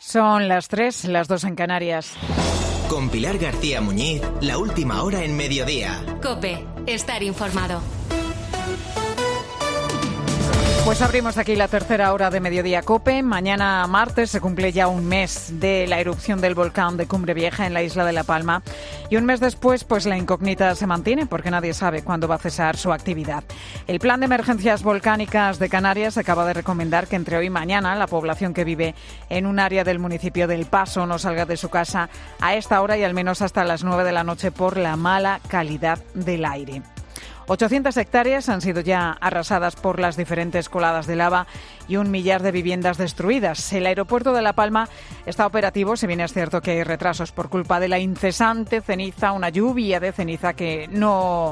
Son las 3, las 2 en Canarias. Con Pilar García Muñiz, la última hora en Mediodía. COPE, estar informado. Pues abrimos aquí la tercera hora de Mediodía COPE. Mañana martes se cumple ya un mes de la erupción del volcán de Cumbre Vieja en la isla de La Palma. Y un mes después, pues la incógnita se mantiene porque nadie sabe cuándo va a cesar su actividad. El Plan de Emergencias Volcánicas de Canarias acaba de recomendar que entre hoy y mañana la población que vive en un área del municipio del Paso no salga de su casa a esta hora y al menos hasta las 9 de la noche por la mala calidad del aire. 800 hectáreas han sido ya arrasadas por las diferentes coladas de lava y 1 millar de viviendas destruidas. El aeropuerto de La Palma está operativo, si bien es cierto que hay retrasos por culpa de la incesante ceniza, una lluvia de ceniza que no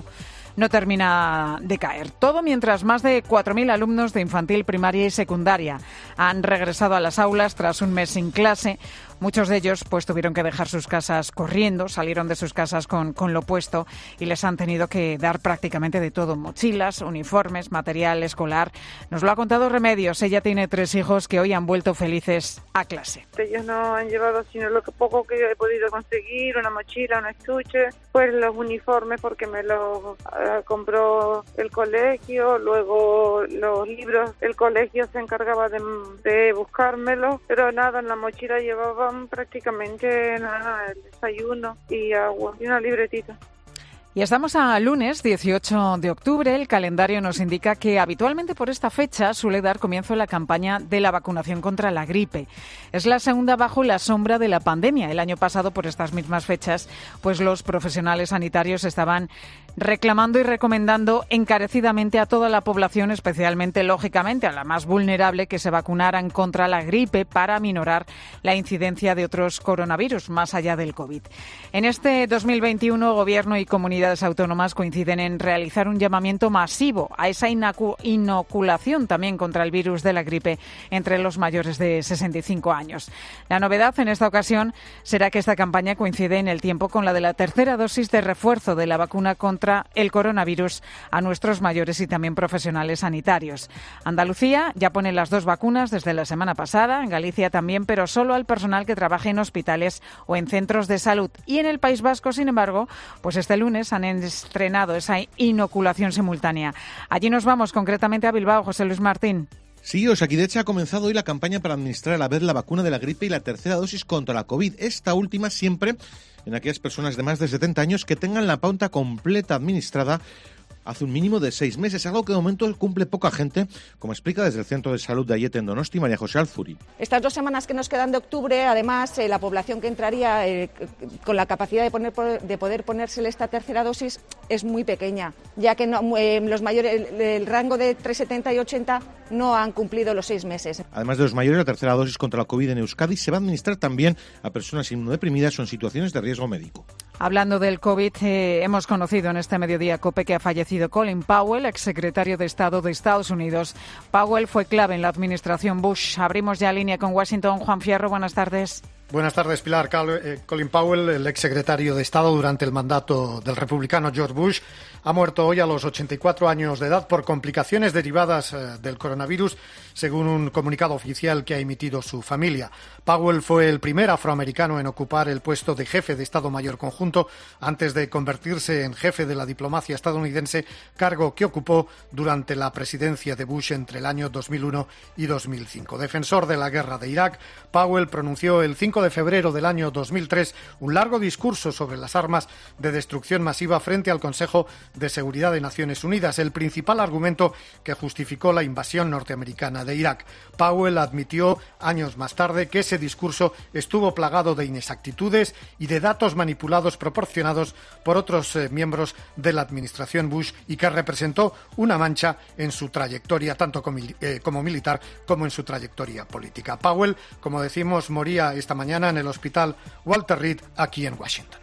termina de caer. Todo mientras más de 4.000 alumnos de infantil, primaria y secundaria han regresado a las aulas tras un mes sin clase. Muchos de ellos pues tuvieron que dejar sus casas corriendo, salieron de sus casas con lo puesto y les han tenido que dar prácticamente de todo: mochilas, uniformes, material escolar. Nos lo ha contado Remedios. Ella tiene 3 hijos que hoy han vuelto felices a clase. Ellos no han llevado sino lo que poco que yo he podido conseguir: una mochila, un estuche, pues los uniformes porque me los compró el colegio, luego los libros el colegio se encargaba de buscármelos, pero nada, en la mochila llevaba prácticamente nada, el desayuno y agua y una libretita. Y estamos a lunes 18 de octubre. El calendario nos indica que habitualmente por esta fecha suele dar comienzo la campaña de la vacunación contra la gripe. Es la segunda bajo la sombra de la pandemia. El año pasado, por estas mismas fechas, pues los profesionales sanitarios estaban reclamando y recomendando encarecidamente a toda la población, especialmente, lógicamente, a la más vulnerable, que se vacunaran contra la gripe para aminorar la incidencia de otros coronavirus, más allá del COVID. En este 2021, Gobierno y comunidades autónomas coinciden en realizar un llamamiento masivo a esa inoculación también contra el virus de la gripe entre los mayores de 65 años. La novedad en esta ocasión será que esta campaña coincide en el tiempo con la de la tercera dosis de refuerzo de la vacuna contra el coronavirus a nuestros mayores y también profesionales sanitarios. Andalucía ya pone las 2 vacunas desde la semana pasada, en Galicia también, pero solo al personal que trabaje en hospitales o en centros de salud. Y en el País Vasco, sin embargo, pues este lunes han estrenado esa inoculación simultánea. Allí nos vamos concretamente a Bilbao. José Luis Martín. Sí, Osakidetza ha comenzado hoy la campaña para administrar a la vez la vacuna de la gripe y la tercera dosis contra la COVID. Esta última siempre en aquellas personas de más de 70 años que tengan la pauta completa administrada hace un mínimo de 6 meses, algo que de momento cumple poca gente, como explica desde el Centro de Salud de Ayete en Donosti, María José Alzuri. Estas 2 semanas que nos quedan de octubre, además, la población que entraría con la capacidad de poder ponérsele esta tercera dosis es muy pequeña, ya que los mayores, el rango de 3,70 y 80 no han cumplido los 6 meses. Además de los mayores, la tercera dosis contra la COVID en Euskadi se va a administrar también a personas inmunodeprimidas o en situaciones de riesgo médico. Hablando del COVID, hemos conocido en este Mediodía COPE que ha fallecido Colin Powell, exsecretario de Estado de Estados Unidos. Powell fue clave en la administración Bush. Abrimos ya línea con Washington. Juan Fierro, buenas tardes. Buenas tardes, Pilar. Colin Powell, el exsecretario de Estado durante el mandato del republicano George Bush, ha muerto hoy a los 84 años de edad por complicaciones derivadas del coronavirus, según un comunicado oficial que ha emitido su familia. Powell fue el primer afroamericano en ocupar el puesto de jefe de Estado Mayor Conjunto antes de convertirse en jefe de la diplomacia estadounidense, cargo que ocupó durante la presidencia de Bush entre el año 2001 y 2005. Defensor de la guerra de Irak, Powell pronunció el 5 de febrero del año 2003 un largo discurso sobre las armas de destrucción masiva frente al Consejo de Seguridad de Naciones Unidas, el principal argumento que justificó la invasión norteamericana de Irak. Powell admitió años más tarde que ese discurso estuvo plagado de inexactitudes y de datos manipulados proporcionados por otros miembros de la administración Bush y que representó una mancha en su trayectoria tanto como militar como en su trayectoria política. Powell, como decimos, moría esta mañana en el hospital Walter Reed aquí en Washington.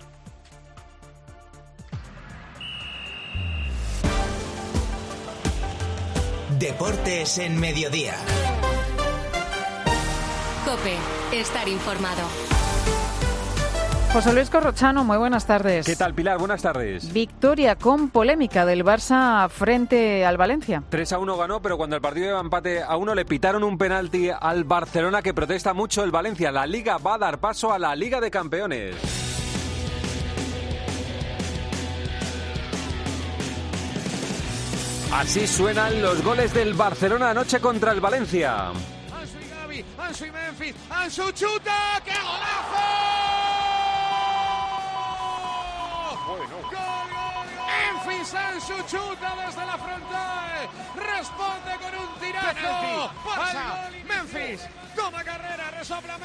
Deportes en Mediodía. COPE, estar informado. José Luis Corrochano, muy buenas tardes. ¿Qué tal, Pilar? Buenas tardes. Victoria con polémica del Barça frente al Valencia. 3-1 ganó, pero cuando el partido iba empate a 1 le pitaron un penalti al Barcelona, que protesta mucho el Valencia. La Liga va a dar paso a la Liga de Campeones. Así suenan los goles del Barcelona anoche contra el Valencia. Ansu y Gavi, Ansu y Memphis, Ansu chuta, ¡qué golazo! Bueno. ¡Gol, gol, gol! Memphis, Ansu chuta desde la frontal, responde con un tirazo. Penalti, Memphis, toma carrera, resopla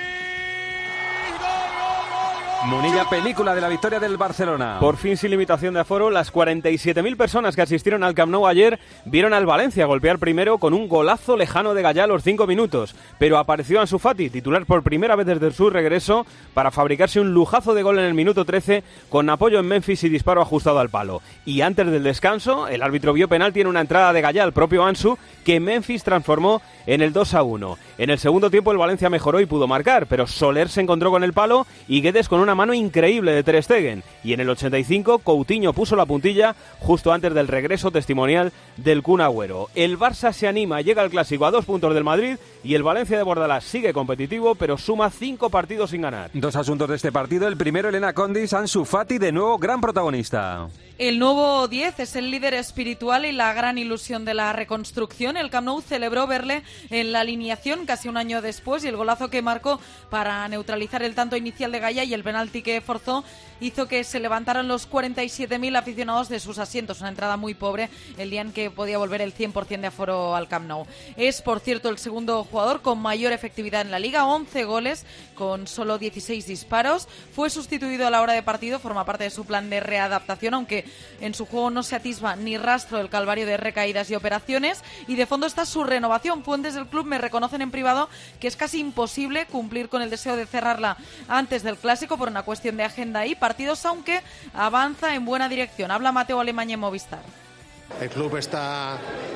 Memphis, gol, gol, gol. Munilla, película de la victoria del Barcelona. Por fin sin limitación de aforo, las 47.000 personas que asistieron al Camp Nou ayer vieron al Valencia golpear primero con un golazo lejano de Gallá a los 5 minutos. Pero apareció Ansu Fati, titular por primera vez desde su regreso, para fabricarse un lujazo de gol en el minuto 13 con apoyo en Memphis y disparo ajustado al palo. Y antes del descanso, el árbitro vio penalti en una entrada de Gallá al propio Ansu, que Memphis transformó en el 2-1. En el segundo tiempo el Valencia mejoró y pudo marcar, pero Soler se encontró con el palo y Guedes con una mano increíble de Ter Stegen. Y en el 85 Coutinho puso la puntilla justo antes del regreso testimonial del Kun Agüero. El Barça se anima, llega al Clásico a 2 puntos del Madrid y el Valencia de Bordalás sigue competitivo, pero suma 5 partidos sin ganar. Dos asuntos de este partido. El primero, Elena Condis, Ansu Fati, de nuevo gran protagonista. El nuevo 10 es el líder espiritual y la gran ilusión de la reconstrucción. El Camp Nou celebró verle en la alineación casi un año después y el golazo que marcó para neutralizar el tanto inicial de Gallá y el penalti que forzó hizo que se levantaran los 47.000 aficionados de sus asientos. Una entrada muy pobre el día en que podía volver el 100% de aforo al Camp Nou. Es, por cierto, el segundo jugador con mayor efectividad en la Liga, 11 goles con solo 16 disparos. Fue sustituido a la hora de partido, forma parte de su plan de readaptación, aunque en su juego no se atisba ni rastro del calvario de recaídas y operaciones. Y de fondo está su renovación. Fuentes del club me reconocen en privado que es casi imposible cumplir con el deseo de cerrarla antes del Clásico por una cuestión de agenda y partidos, aunque avanza en buena dirección. Habla Mateo Alemany en Movistar. El club está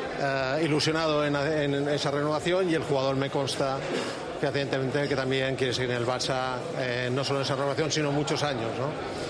ilusionado en esa renovación y el jugador me consta fehacientemente que también quiere seguir en el Barça, no solo en esa renovación, sino muchos años, ¿no?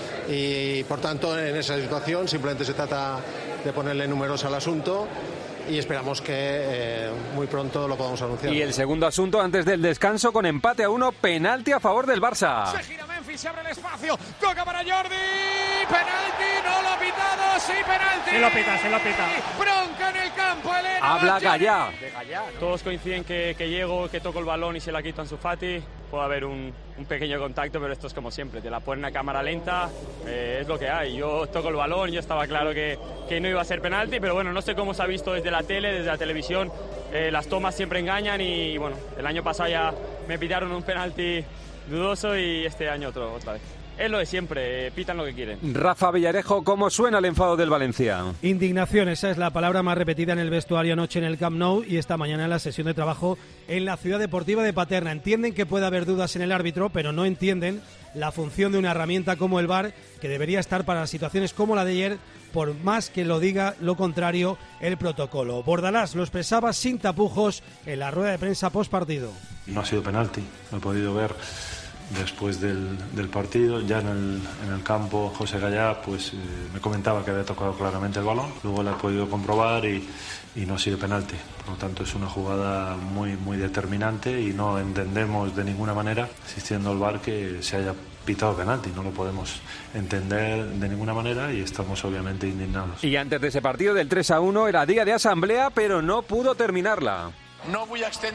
Y por tanto, en esa situación simplemente se trata de ponerle números al asunto y esperamos que muy pronto lo podamos anunciar. Y el segundo asunto antes del descanso, con empate a 1, penalti a favor del Barça. Se gira Memphis, se abre el espacio, toca para Jordi, penalti, no lo ha pitado, sí, penalti. Se lo pita. Bronca en el campo, Elena. Habla Gallá. ¿No? Todos coinciden que llego, que toco el balón y se la quito a Ansu Fati. Puede haber un pequeño contacto, pero esto es como siempre, te la ponen a cámara lenta, es lo que hay. Yo toco el balón, yo estaba claro que no iba a ser penalti, pero bueno, no sé cómo se ha visto desde la tele, desde la televisión, las tomas siempre engañan y bueno, el año pasado ya me pitaron un penalti dudoso y este año otra vez. Es lo de siempre, pitan lo que quieren. Rafa Villarejo, ¿cómo suena el enfado del Valencia? Indignación, esa es la palabra más repetida en el vestuario anoche en el Camp Nou y esta mañana en la sesión de trabajo en la Ciudad Deportiva de Paterna. Entienden que puede haber dudas en el árbitro, pero no entienden la función de una herramienta como el VAR, que debería estar para situaciones como la de ayer, por más que lo diga lo contrario el protocolo. Bordalás lo expresaba sin tapujos en la rueda de prensa post partido. No ha sido penalti, lo he podido ver después del partido. Ya en el campo José Gallá me comentaba que había tocado claramente el balón, luego lo he podido comprobar y no ha sido penalti. Por lo tanto es una jugada muy, muy determinante y no entendemos de ninguna manera, existiendo el VAR, que se haya pitado penalti. No lo podemos entender de ninguna manera y estamos obviamente indignados. Y antes de ese partido del 3-1 era día de asamblea, pero no pudo terminarla. No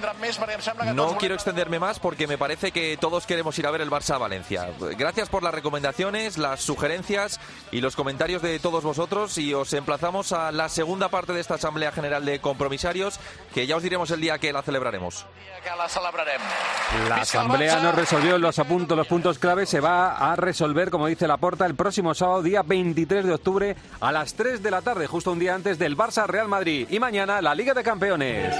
quiero extenderme más porque me parece que todos queremos ir a ver el Barça a Valencia. Gracias por las recomendaciones, las sugerencias y los comentarios de todos vosotros, y os emplazamos a la segunda parte de esta Asamblea General de Compromisarios, que ya os diremos el día que la celebraremos. La Asamblea no resolvió los puntos clave. Se va a resolver, como dice Laporta, el próximo sábado, día 23 de octubre, a las 3 de la tarde, justo un día antes del Barça-Real Madrid. Y mañana, la Liga de Campeones.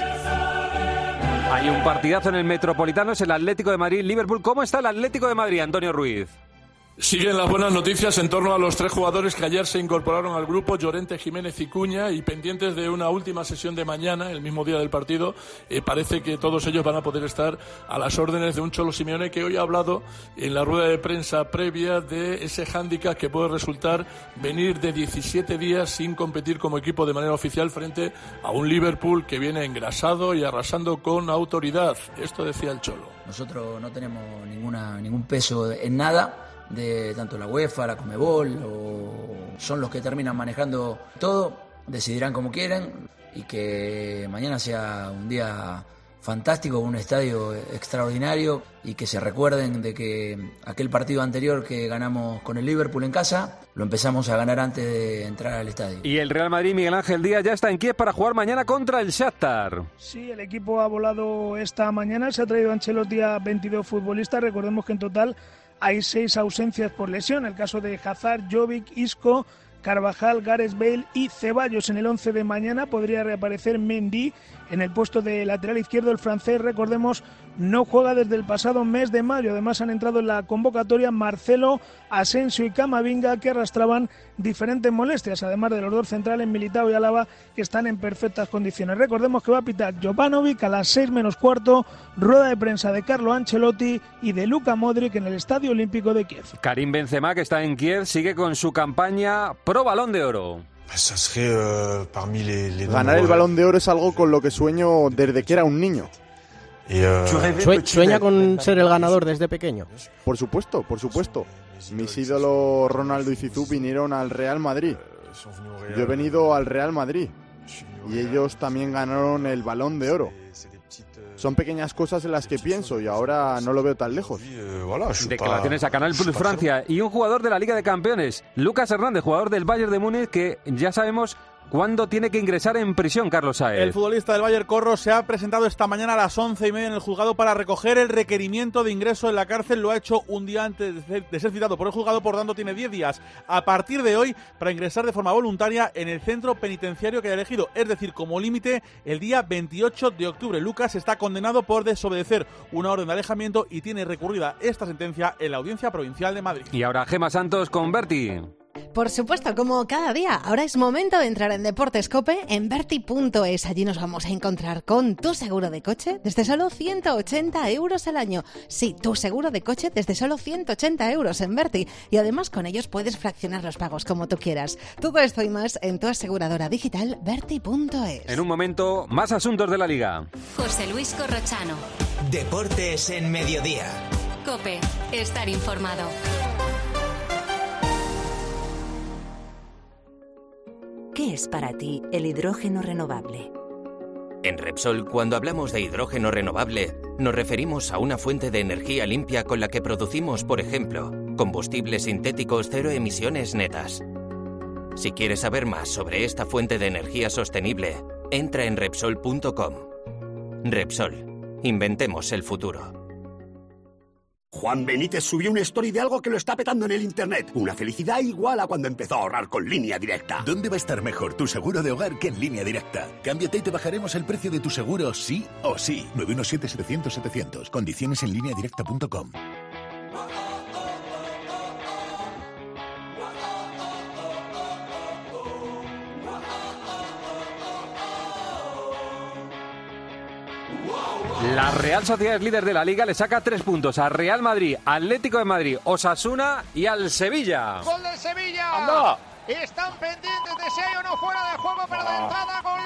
Hay un partidazo en el Metropolitano, es el Atlético de Madrid-Liverpool. ¿Cómo está el Atlético de Madrid, Antonio Ruiz? Siguen las buenas noticias en torno a los 3 jugadores que ayer se incorporaron al grupo, Llorente, Jiménez y Cuña, y pendientes de una última sesión de mañana, el mismo día del partido. Parece que todos ellos van a poder estar a las órdenes de un Cholo Simeone que hoy ha hablado en la rueda de prensa previa de ese hándicap que puede resultar venir de 17 días sin competir como equipo de manera oficial frente a un Liverpool que viene engrasado y arrasando con autoridad. Esto decía el Cholo. Nosotros no tenemos ningún peso en nada. De tanto la UEFA, la Conmebol, son los que terminan manejando todo, decidirán como quieren, y que mañana sea un día fantástico, un estadio extraordinario, y que se recuerden de que aquel partido anterior que ganamos con el Liverpool en casa, lo empezamos a ganar antes de entrar al estadio. Y el Real Madrid, Miguel Ángel Díaz, ya está en Kiev para jugar mañana contra el Shakhtar. Sí, el equipo ha volado esta mañana, se ha traído a Ancelotti a 22 futbolistas, recordemos que en total hay 6 ausencias por lesión, el caso de Hazard, Jovic, Isco, Carvajal, Gareth Bale y Ceballos. En el 11 de mañana podría reaparecer Mendy en el puesto de lateral izquierdo. El francés, recordemos, no juega desde el pasado mes de mayo. Además han entrado en la convocatoria Marcelo, Asensio y Camavinga, que arrastraban diferentes molestias, además de los 2 centrales, Militao y Álava, que están en perfectas condiciones. Recordemos que va a pitar Jovanovic a las 6 menos cuarto, rueda de prensa de Carlo Ancelotti y de Luka Modric en el Estadio Olímpico de Kiev. Karim Benzema, que está en Kiev, sigue con su campaña pro Balón de Oro. Ganar el Balón de Oro es algo con lo que sueño desde que era un niño. ¿Sueña con ser el ganador desde pequeño? Por supuesto, por supuesto. Mis ídolos Ronaldo y Zizou vinieron al Real Madrid. Yo he venido al Real Madrid. Y ellos también ganaron el Balón de Oro. Son pequeñas cosas en las que pienso y ahora no lo veo tan lejos. Declaraciones a Canal Plus Francia. Y un jugador de la Liga de Campeones, Lucas Hernández, jugador del Bayern de Múnich, que ya sabemos cuándo tiene que ingresar en prisión, Carlos Saez. El futbolista del Bayern Corro se ha presentado esta mañana a las 11:30 en el juzgado para recoger el requerimiento de ingreso en la cárcel. Lo ha hecho un día antes de ser citado por el juzgado, por tanto tiene 10 días a partir de hoy para ingresar de forma voluntaria en el centro penitenciario que haya elegido, es decir, como límite el día 28 de octubre. Lucas está condenado por desobedecer una orden de alejamiento y tiene recurrida esta sentencia en la Audiencia Provincial de Madrid. Y ahora Gemma Santos con Berti. Por supuesto, como cada día, ahora es momento de entrar en Deportes COPE en Berti.es. Allí nos vamos a encontrar con tu seguro de coche desde solo 180 euros al año. Sí, tu seguro de coche desde solo 180 euros en Berti. Y además con ellos puedes fraccionar los pagos como tú quieras. Todo esto y más en tu aseguradora digital Berti.es. En un momento, más asuntos de la Liga. José Luis Corrochano. Deportes en Mediodía. COPE. Estar informado. ¿Qué es para ti el hidrógeno renovable? En Repsol, cuando hablamos de hidrógeno renovable, nos referimos a una fuente de energía limpia con la que producimos, por ejemplo, combustibles sintéticos cero emisiones netas. Si quieres saber más sobre esta fuente de energía sostenible, entra en Repsol.com. Repsol, inventemos el futuro. Juan Benítez subió una story de algo que lo está petando en el internet. Una felicidad igual a cuando empezó a ahorrar con Línea Directa. ¿Dónde va a estar mejor tu seguro de hogar que en Línea Directa? Cámbiate y te bajaremos el precio de tu seguro sí o sí. 917-700-700. Condiciones en lineadirecta.com. La Real Sociedad es líder de la Liga, le saca 3 puntos a Real Madrid, Atlético de Madrid, Osasuna y al Sevilla. ¡Gol del Sevilla! ¡Anda! Están pendientes de si hay o no fuera de juego, pero de entrada gol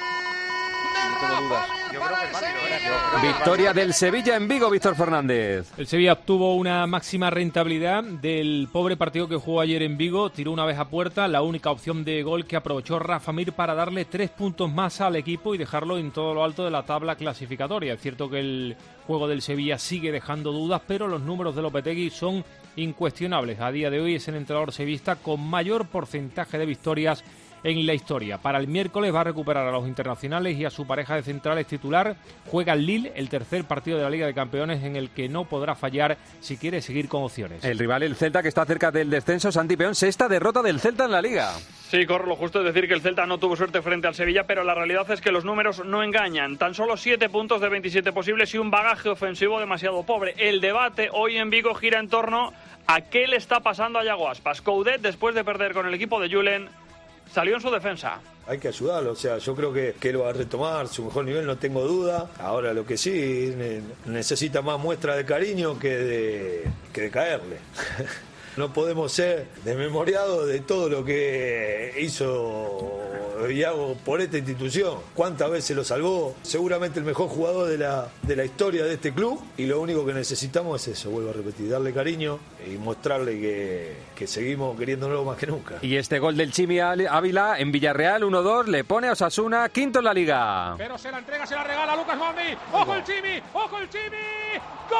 para el Sevilla. Victoria del Sevilla en Vigo, Víctor Fernández. El Sevilla obtuvo una máxima rentabilidad del pobre partido que jugó ayer en Vigo. Tiró una vez a puerta, la única opción de gol que aprovechó Rafa Mir para darle 3 puntos más al equipo y dejarlo en todo lo alto de la tabla clasificatoria. Es cierto que el juego del Sevilla sigue dejando dudas, pero los números de Lopetegui son incuestionables. A día de hoy es el entrenador sevillista con mayor porcentaje de victorias en la historia. Para el miércoles va a recuperar a los internacionales y a su pareja de centrales titular. Juega el Lille, el tercer partido de la Liga de Campeones en el que no podrá fallar si quiere seguir con opciones. El rival, el Celta, que está cerca del descenso, Santi Peón, 6ª derrota del Celta en la Liga. Sí, corro, lo justo es decir que el Celta no tuvo suerte frente al Sevilla, pero la realidad es que los números no engañan. Tan solo 7 puntos de 27 posibles y un bagaje ofensivo demasiado pobre. El debate hoy en Vigo gira en torno a qué le está pasando a Yago Aspas. Coudet, después de perder con el equipo de Julen, salió en su defensa. Hay que ayudarlo, o sea, yo creo que él va a retomar su mejor nivel, no tengo duda. Ahora lo que sí, necesita más muestra de cariño que de caerle. No podemos ser desmemoriados de todo lo que hizo Iago por esta institución. Cuántas veces lo salvó, seguramente el mejor jugador de la historia de este club, y lo único que necesitamos es eso, vuelvo a repetir, darle cariño y mostrarle que seguimos queriéndolo más que nunca. Y este gol del Chimi Ávila en Villarreal, 1-2, le pone a Osasuna quinto en la Liga. Pero se la entrega, se la regala Lucas Mondi. ¡Ojo el Chimi! ¡Ojo el Chimi!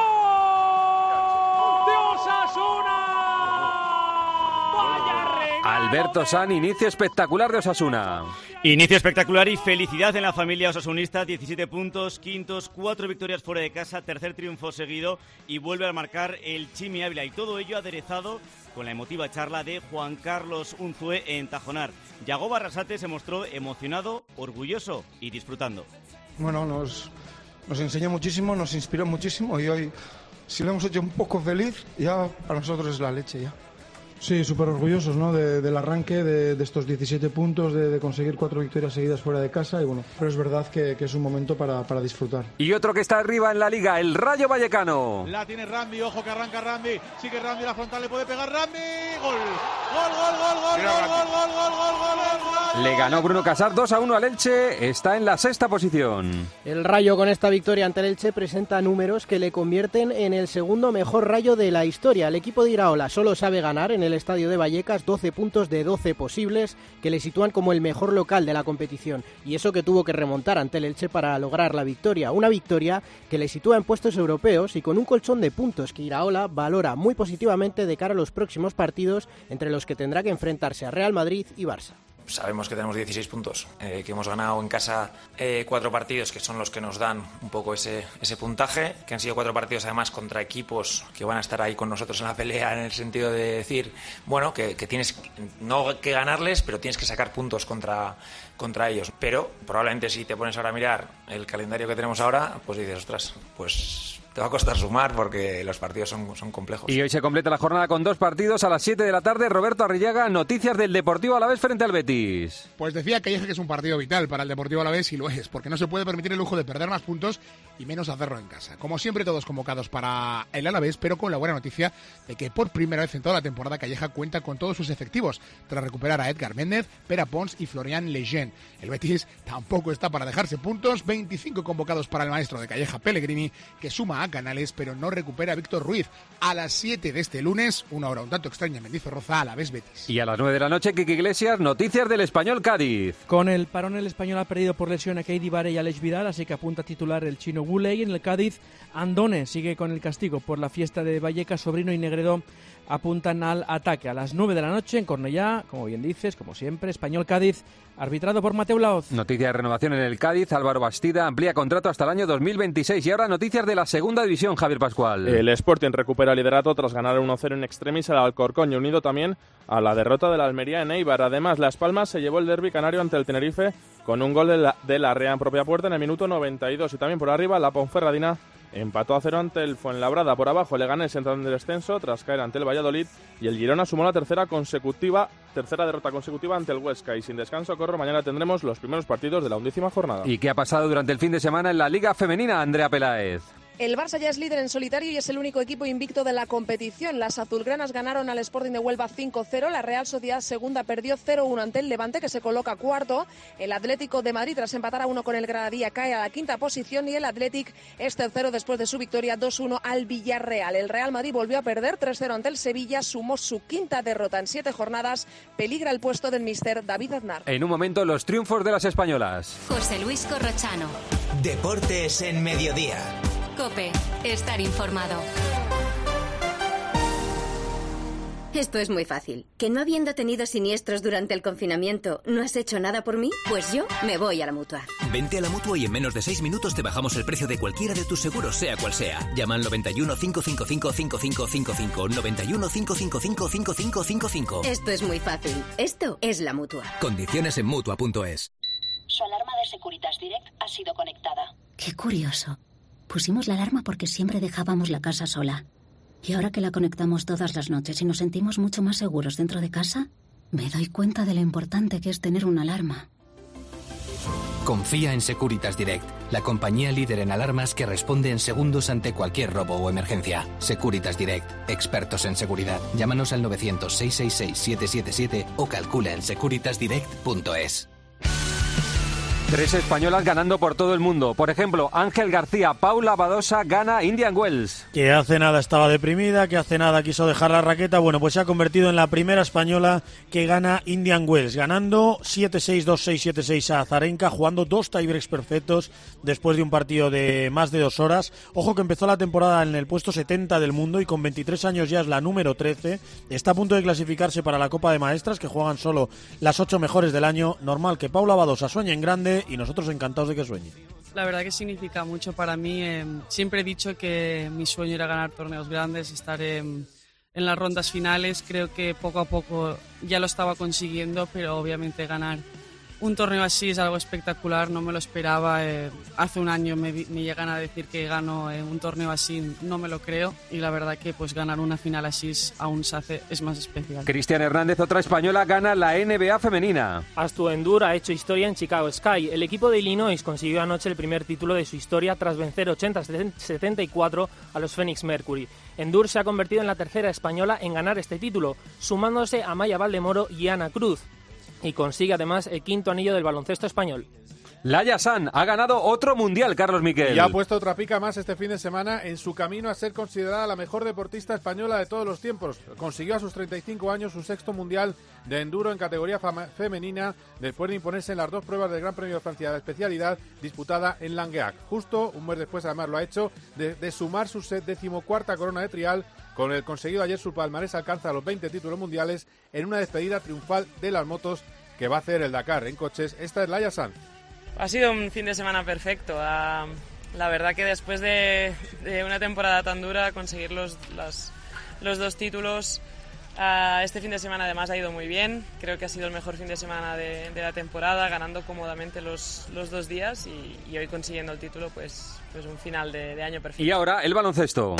¡Gol de Osasuna! Alberto San, inicio espectacular de Osasuna. Inicio espectacular y felicidad en la familia osasunista. 17 puntos, quintos, 4 victorias fuera de casa, tercer triunfo seguido y vuelve a marcar el Chimi Ávila. Y todo ello aderezado con la emotiva charla de Juan Carlos Unzué en Tajonar. Yago Barrasate se mostró emocionado, orgulloso y disfrutando. Bueno, nos enseñó muchísimo, nos inspiró muchísimo y hoy, si lo hemos hecho un poco feliz, ya para nosotros es la leche ya. Sí, súper orgullosos, ¿no? Del arranque, de estos 17 puntos, de conseguir 4 victorias seguidas fuera de casa y bueno, pero es verdad que es un momento para disfrutar. Y otro que está arriba en la Liga, el Rayo Vallecano. La tiene Randy, ojo que arranca Randy, sigue Randy, la frontal le puede pegar Randy, gol, gol, gol, gol, gol, gol, gol, gol, gol, gol, gol. Le ganó Bruno Casar 2-1 al Elche, está en la sexta posición. El Rayo con esta victoria ante el Elche presenta números que le convierten en el segundo mejor Rayo de la historia. El equipo de Iraola solo sabe ganar en el estadio de Vallecas, 12 puntos de 12 posibles que le sitúan como el mejor local de la competición, y eso que tuvo que remontar ante el Elche para lograr la victoria, una victoria que le sitúa en puestos europeos y con un colchón de puntos que Iraola valora muy positivamente de cara a los próximos partidos, entre los que tendrá que enfrentarse a Real Madrid y Barça. Sabemos que tenemos 16 puntos, que hemos ganado en casa 4 partidos que son los que nos dan un poco ese puntaje, que han sido 4 partidos además contra equipos que van a estar ahí con nosotros en la pelea, en el sentido de decir, bueno, que tienes no que ganarles, pero tienes que sacar puntos contra ellos. Pero probablemente si te pones ahora a mirar el calendario que tenemos ahora, pues dices, ostras, pues te va a costar sumar porque los partidos son complejos. Y hoy se completa la jornada con 2 partidos a las 7 de la tarde. Roberto Arrillaga, noticias del Deportivo Alavés frente al Betis. Pues decía Calleja que es un partido vital para el Deportivo Alavés y lo es, porque no se puede permitir el lujo de perder más puntos y menos hacerlo en casa. Como siempre, todos convocados para el Alavés, pero con la buena noticia de que por primera vez en toda la temporada Calleja cuenta con todos sus efectivos, tras recuperar a Edgar Méndez, Pere Pons y Florian Lejeune. El Betis tampoco está para dejarse puntos, 25 convocados para el maestro de Calleja, Pellegrini, que suma a Canales, pero no recupera a Víctor Ruiz. A las 7 de este lunes, una hora un tanto extraña en Mendizorroza, Alavés Betis. Y a las 9 de la noche, Quique Iglesias, noticias del Español Cádiz. Con el parón, el Español ha perdido por lesión a Keidi Bare y Alex Vidal, así que apunta a titular el chino Guley. En el Cádiz, Andone sigue con el castigo por la fiesta de Vallecas. Sobrino y Negredo apuntan al ataque. A las 9 de la noche en Cornellá, como bien dices, como siempre, Español Cádiz, arbitrado por Mateu Laoz. Noticia de renovación en el Cádiz, Álvaro Bastida amplía contrato hasta el año 2026. Y ahora noticias de la segunda división, Javier Pascual. El Sporting recupera liderato tras ganar 1-0 en extremis al Alcorcón y unido también a la derrota de la Almería en Eibar. Además, Las Palmas se llevó el derbi canario ante el Tenerife con un gol de la Rea en propia puerta en el minuto 92. Y también por arriba, la Ponferradina empató a 0 ante el Fuenlabrada. Por abajo, Leganés entró en el descenso tras caer ante el Valladolid y el Girona sumó la tercera derrota consecutiva ante el Huesca. Y sin descanso, mañana tendremos los primeros partidos de la 11ª jornada. ¿Y qué ha pasado durante el fin de semana en la Liga Femenina, Andrea Peláez? El Barça ya es líder en solitario y es el único equipo invicto de la competición. Las azulgranas ganaron al Sporting de Huelva 5-0. La Real Sociedad segunda perdió 0-1 ante el Levante, que se coloca cuarto. El Atlético de Madrid, tras empatar a 1 con el Granadilla, cae a la quinta posición. Y el Athletic es tercero después de su victoria 2-1 al Villarreal. El Real Madrid volvió a perder 3-0 ante el Sevilla. Sumó su quinta derrota en 7 jornadas. Peligra el puesto del míster David Aznar. En un momento, los triunfos de las españolas. José Luis Corrochano. Deportes en Mediodía. COPE, estar informado. Esto es muy fácil. ¿Que no habiendo tenido siniestros durante el confinamiento, no has hecho nada por mí? Pues yo me voy a la Mutua. Vente a la Mutua y en menos de 6 minutos te bajamos el precio de cualquiera de tus seguros, sea cual sea. Llama al 91 555 5555. 91 555 5555. Esto es muy fácil. Esto es la Mutua. Condiciones en Mutua.es. Su alarma de Securitas Direct ha sido conectada. Qué curioso. Pusimos la alarma porque siempre dejábamos la casa sola. Y ahora que la conectamos todas las noches y nos sentimos mucho más seguros dentro de casa, me doy cuenta de lo importante que es tener una alarma. Confía en Securitas Direct, la compañía líder en alarmas que responde en segundos ante cualquier robo o emergencia. Securitas Direct, expertos en seguridad. Llámanos al 900-666-777 o calcula en securitasdirect.es. 3 españolas ganando por todo el mundo. Por ejemplo, Ángel García, Paula Badosa gana Indian Wells. Que hace nada estaba deprimida, que hace nada quiso dejar la raqueta. Bueno, pues se ha convertido en la primera española que gana Indian Wells, ganando 7-6, 2-6, 7-6 a Azarenka, jugando 2 tiebreaks perfectos después de un partido de más de 2 horas. Ojo que empezó la temporada en el puesto 70 del mundo y con 23 años ya es la número 13. Está a punto de clasificarse para la Copa de Maestras, que juegan solo las 8 mejores del año. Normal que Paula Badosa sueñe en grande y nosotros encantados de que sueñe. La verdad que significa mucho para mí. Siempre he dicho que mi sueño era ganar torneos grandes, estar en las rondas finales. Creo que poco a poco ya lo estaba consiguiendo, pero obviamente ganar un torneo así es algo espectacular, no me lo esperaba. Hace un año me llegan a decir que gano un torneo así, no me lo creo, y la verdad que pues ganar una final así es más especial. Cristian Hernández, otra española, gana la NBA femenina. Astu Endur ha hecho historia en Chicago Sky. El equipo de Illinois consiguió anoche el primer título de su historia tras vencer 80-74 a los Phoenix Mercury. Endur se ha convertido en la tercera española en ganar este título, sumándose a Maya Valdemoro y Ana Cruz, y consigue además el 5º anillo del baloncesto español. Laia San ha ganado otro mundial, Carlos Miquel. Y ha puesto otra pica más este fin de semana en su camino a ser considerada la mejor deportista española de todos los tiempos. Consiguió a sus 35 años su 6º mundial de enduro en categoría femenina, después de imponerse en las 2 pruebas del Gran Premio de Francia de especialidad disputada en Langeac. Justo un mes después, además, lo ha hecho de sumar su 14ª corona de trial. Con el conseguido ayer, su palmarés alcanza los 20 títulos mundiales en una despedida triunfal de las motos que va a hacer el Dakar en coches. Esta es Laia San. Ha sido un fin de semana perfecto. La verdad que después de una temporada tan dura, conseguir los 2 títulos, este fin de semana además ha ido muy bien. Creo que ha sido el mejor fin de semana de la temporada, ganando cómodamente los 2 días y hoy consiguiendo el título, pues un final de año perfecto. Y ahora el baloncesto.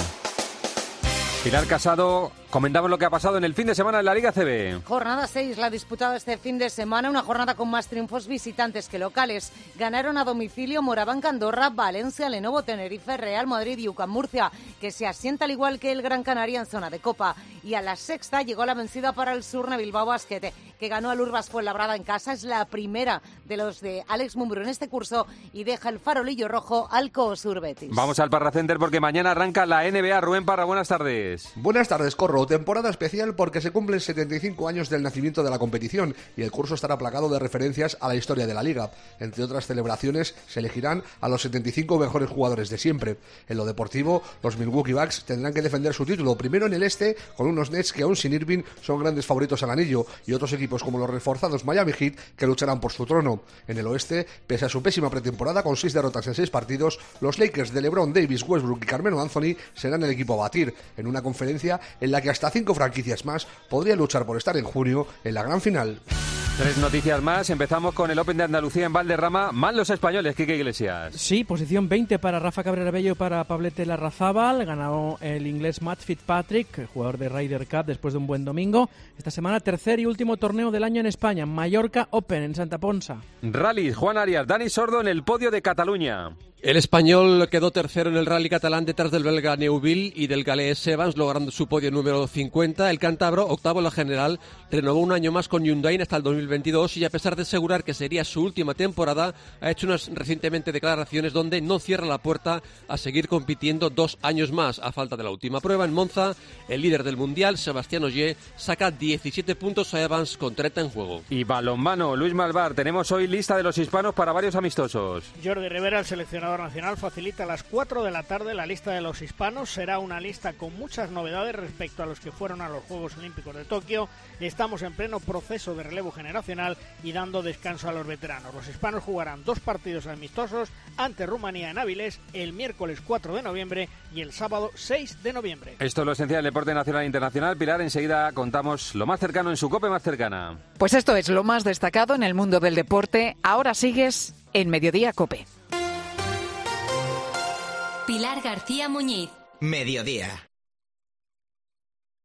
Pilar Casado, comentamos lo que ha pasado en el fin de semana en la Liga CB. Jornada 6, la disputada este fin de semana, una jornada con más triunfos visitantes que locales. Ganaron a domicilio Morabanca, Andorra, Valencia, Lenovo, Tenerife, Real Madrid y UCAM Murcia, que se asienta al igual que el Gran Canaria en zona de Copa. Y a la sexta llegó la vencida para el Surne Bilbao Basket, que ganó al Urbas Fuenlabrada en casa. Es la primera de los de Alex Mumbrú en este curso y deja el farolillo rojo al Coosur Betis. Vamos al Parra Center porque mañana arranca la NBA. Rubén Parra, buenas tardes. Buenas tardes, Corro. Temporada especial porque se cumplen 75 años del nacimiento de la competición y el curso estará plagado de referencias a la historia de la Liga. Entre otras celebraciones, se elegirán a los 75 mejores jugadores de siempre. En lo deportivo, los Milwaukee Bucks tendrán que defender su título, primero en el este, con unos Nets que aún sin Irving son grandes favoritos al anillo, y otros equipos como los reforzados Miami Heat que lucharán por su trono. En el oeste, pese a su pésima pretemporada con 6 derrotas en 6 partidos, los Lakers de LeBron, Davis, Westbrook y Carmelo Anthony serán el equipo a batir, en una conferencia en la que hasta 5 franquicias más podrían luchar por estar en junio en la gran final. 3 noticias más. Empezamos con el Open de Andalucía en Valderrama. Mal los españoles, Quique Iglesias. Sí, posición 20 para Rafa Cabrera Bello y para Pablete Larrazábal. Ganó el inglés Matt Fitzpatrick, jugador de Ryder Cup, después de un buen domingo. Esta semana, tercer y último torneo del año en España, Mallorca Open en Santa Ponsa. Rally, Juan Arias, Dani Sordo en el podio de Cataluña. El español quedó tercero en el rally catalán detrás del belga Neuville y del galés Evans, logrando su podio número 50. El cántabro, octavo en la general, renovó un año más con Hyundai hasta el 2022 y a pesar de asegurar que sería su última temporada, ha hecho unas recientemente declaraciones donde no cierra la puerta a seguir compitiendo 2 años más. A falta de la última prueba en Monza, el líder del mundial, Sebastián Ogier, saca 17 puntos a Evans con 30 en juego. Y balonmano, Luis Malvar, tenemos hoy lista de los hispanos para varios amistosos. Jordi Rivera, el seleccionador nacional, facilita a las 4 de la tarde la lista de los hispanos. Será una lista con muchas novedades respecto a los que fueron a los Juegos Olímpicos de Tokio. Estamos en pleno proceso de relevo generacional y dando descanso a los veteranos. Los hispanos jugarán 2 partidos amistosos ante Rumanía en Avilés el miércoles 4 de noviembre y el sábado 6 de noviembre. Esto es lo esencial del deporte nacional e internacional. Pilar, enseguida contamos lo más cercano en su COPE más cercana. Pues esto es lo más destacado en el mundo del deporte. Ahora sigues en Mediodía COPE. Pilar García Muñiz. Mediodía.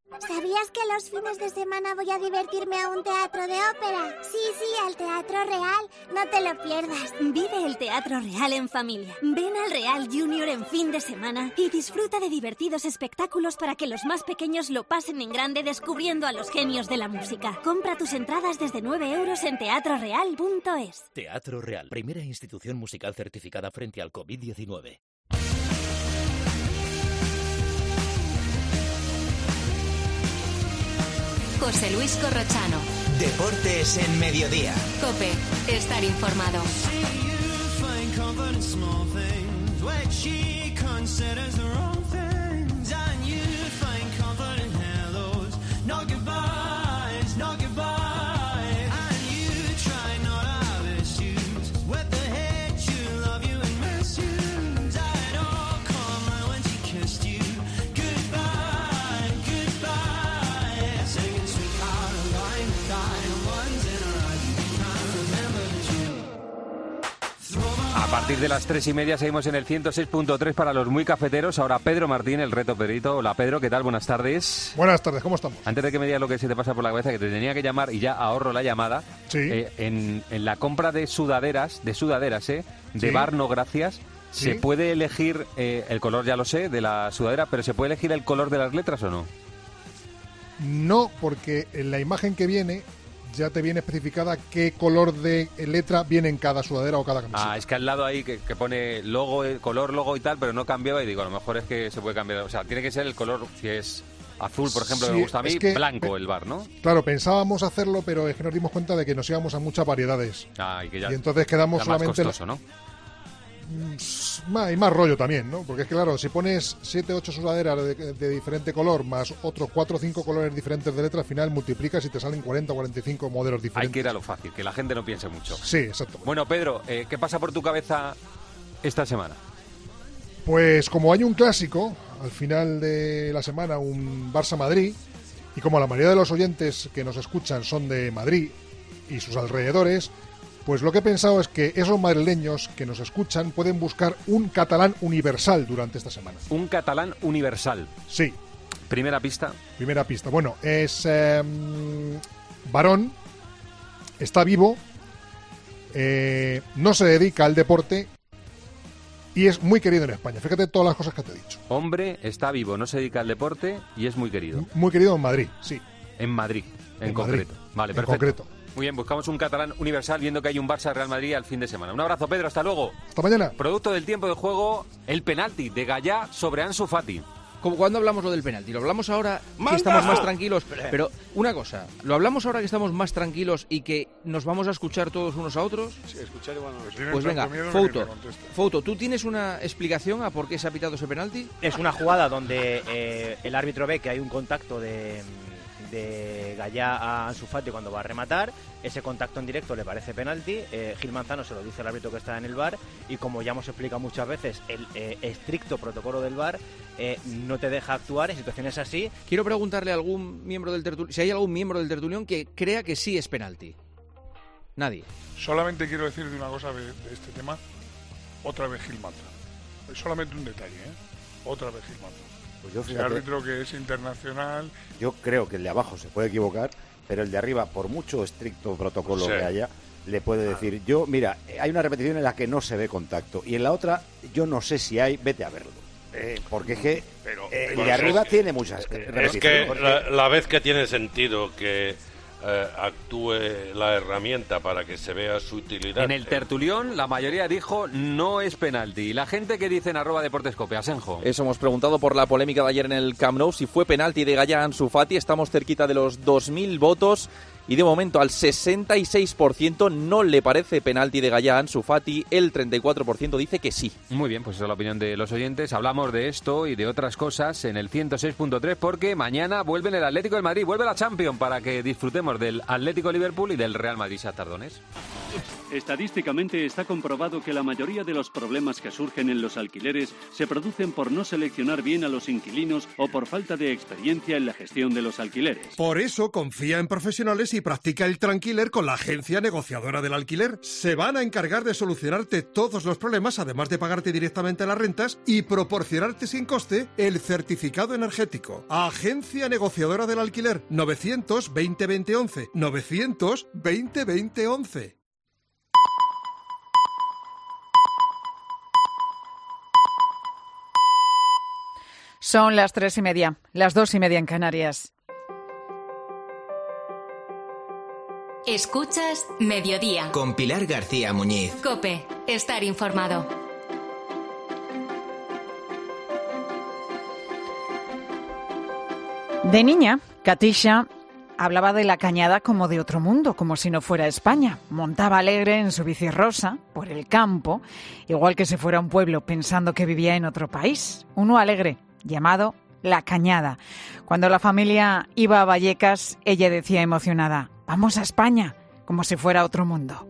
¿Sabías que los fines de semana voy a divertirme a un teatro de ópera? Sí, al Teatro Real. No te lo pierdas. Vive el Teatro Real en familia. Ven al Real Junior en fin de semana y disfruta de divertidos espectáculos para que los más pequeños lo pasen en grande descubriendo a los genios de la música. Compra tus entradas desde 9 euros en teatroreal.es. Teatro Real, primera institución musical certificada frente al COVID-19. José Luis Corrochano. Deportes en Mediodía. COPE. Estar informado. A partir de las 3:30 seguimos en el 106.3 para los muy cafeteros. Ahora Pedro Martín, el reto Pedrito. Hola Pedro, ¿qué tal? Buenas tardes. Buenas tardes, ¿cómo estamos? Antes de que me digas lo que se te pasa por la cabeza, que te tenía que llamar y ya ahorro la llamada. Sí. En la compra de sudaderas, de Sí. Bar No Gracias, Sí. ¿se puede elegir el color, ya lo sé, de la sudadera, pero ¿se puede elegir el color de las letras o no? No, porque en la imagen que viene ya te viene especificada qué color de letra viene en cada sudadera o cada camiseta. Ah, es que al lado ahí que pone logo, color, logo y tal, pero no cambiaba y digo, a lo mejor es que se puede cambiar. O sea, tiene que ser el color, si es azul, por ejemplo, Sí, que me gusta a mí, es que, blanco el bar, ¿no? Claro, pensábamos hacerlo, pero es que nos dimos cuenta de que nos íbamos a muchas variedades. Ah, y que ya Y entonces quedamos era más solamente... costoso, ¿no? Hay más rollo también, ¿no? Porque es que, claro, si pones 7 o 8 sudaderas de diferente color más otros 4 o 5 colores diferentes de letra, al final multiplicas y te salen 40 o 45 modelos diferentes. Hay que ir a lo fácil, que la gente no piense mucho. Sí, exacto. Bueno, Pedro, ¿qué pasa por tu cabeza esta semana? Pues como hay un clásico, al final de la semana, un Barça-Madrid, y como la mayoría de los oyentes que nos escuchan son de Madrid y sus alrededores, pues lo que he pensado es que esos madrileños que nos escuchan pueden buscar un catalán universal durante esta semana. Un catalán universal. Sí. Primera pista. Primera pista. Bueno, es varón, está vivo, no se dedica al deporte y es muy querido en España. Fíjate todas las cosas que te he dicho. Hombre, está vivo, no se dedica al deporte y es muy querido. Muy querido en Madrid, sí. En Madrid, en Madrid. concreto. Vale, En perfecto. concreto. Muy bien, buscamos un catalán universal viendo que hay un Barça-Real Madrid al fin de semana. Un abrazo, Pedro, hasta luego. Hasta mañana. Producto del tiempo de juego, el penalti de Gallá sobre Ansu Fati. Como cuando hablamos lo del penalti, lo hablamos ahora que ¡Manda! estamos más tranquilos. Pero una cosa, ¿lo hablamos ahora que estamos más tranquilos y que nos vamos a escuchar todos unos a otros? Sí, escuchar igual no lo sé. Pues venga, Fouto, ¿tú tienes una explicación a por qué se ha pitado ese penalti? Es una jugada donde el árbitro ve que hay un contacto de Gallá a Ansu Fati cuando va a rematar. Ese contacto en directo le parece penalti. Gil Manzano se lo dice al árbitro que está en el VAR y como ya hemos explicado muchas veces, el estricto protocolo del VAR no te deja actuar en situaciones así. Quiero preguntarle a algún miembro del tertulión, si hay algún miembro del tertulión que crea que sí es penalti. Nadie. Solamente quiero decir de una cosa de este tema. Otra vez Gil Manzano. Es solamente un detalle, Otra vez Gil Manzano. Pues yo, Ese fíjate, árbitro que es internacional. yo creo que el de abajo se puede equivocar, pero el de arriba, por mucho estricto protocolo Sí. que haya, le puede decir, mira, hay una repetición en la que no se ve contacto, y en la otra, yo no sé si hay, vete a verlo. Porque es que el de arriba tiene muchas repeticiones. Es que la vez que tiene sentido que actúe la herramienta para que se vea su utilidad. En el tertulión, la mayoría dijo no es penalti. Y la gente que dice en @deportescope, Asenjo. Eso, hemos preguntado por la polémica de ayer en el Camp Nou, si fue penalti de Gallá a Ansu Fati. Estamos cerquita de los 2.000 votos y de momento al 66% no le parece penalti de Gallá a Ansu Fati. El 34% dice que sí. Muy bien, pues esa es la opinión de los oyentes. Hablamos de esto y de otras cosas en el 106.3 porque mañana vuelve el Atlético de Madrid, vuelve la Champions para que disfrutemos del Atlético Liverpool y del Real Madrid Shakhtar Donetsk. Estadísticamente está comprobado que la mayoría de los problemas que surgen en los alquileres se producen por no seleccionar bien a los inquilinos o por falta de experiencia en la gestión de los alquileres. Por eso confía en profesionales y practica el Tranquiler con la agencia negociadora del alquiler. Se van a encargar de solucionarte todos los problemas, además de pagarte directamente las rentas y proporcionarte sin coste el certificado energético. Agencia negociadora del alquiler. 920 2011. 920 2011. Son las 3:30, las 2:30 en Canarias. Escuchas Mediodía. Con Pilar García Muñiz. COPE. Estar informado. De niña, Katisha hablaba de la Cañada como de otro mundo, como si no fuera España. Montaba alegre en su bici rosa por el campo, igual que si fuera un pueblo, pensando que vivía en otro país. Uno alegre, llamado La Cañada. Cuando la familia iba a Vallecas, ella decía emocionada: «Vamos a España», como si fuera otro mundo.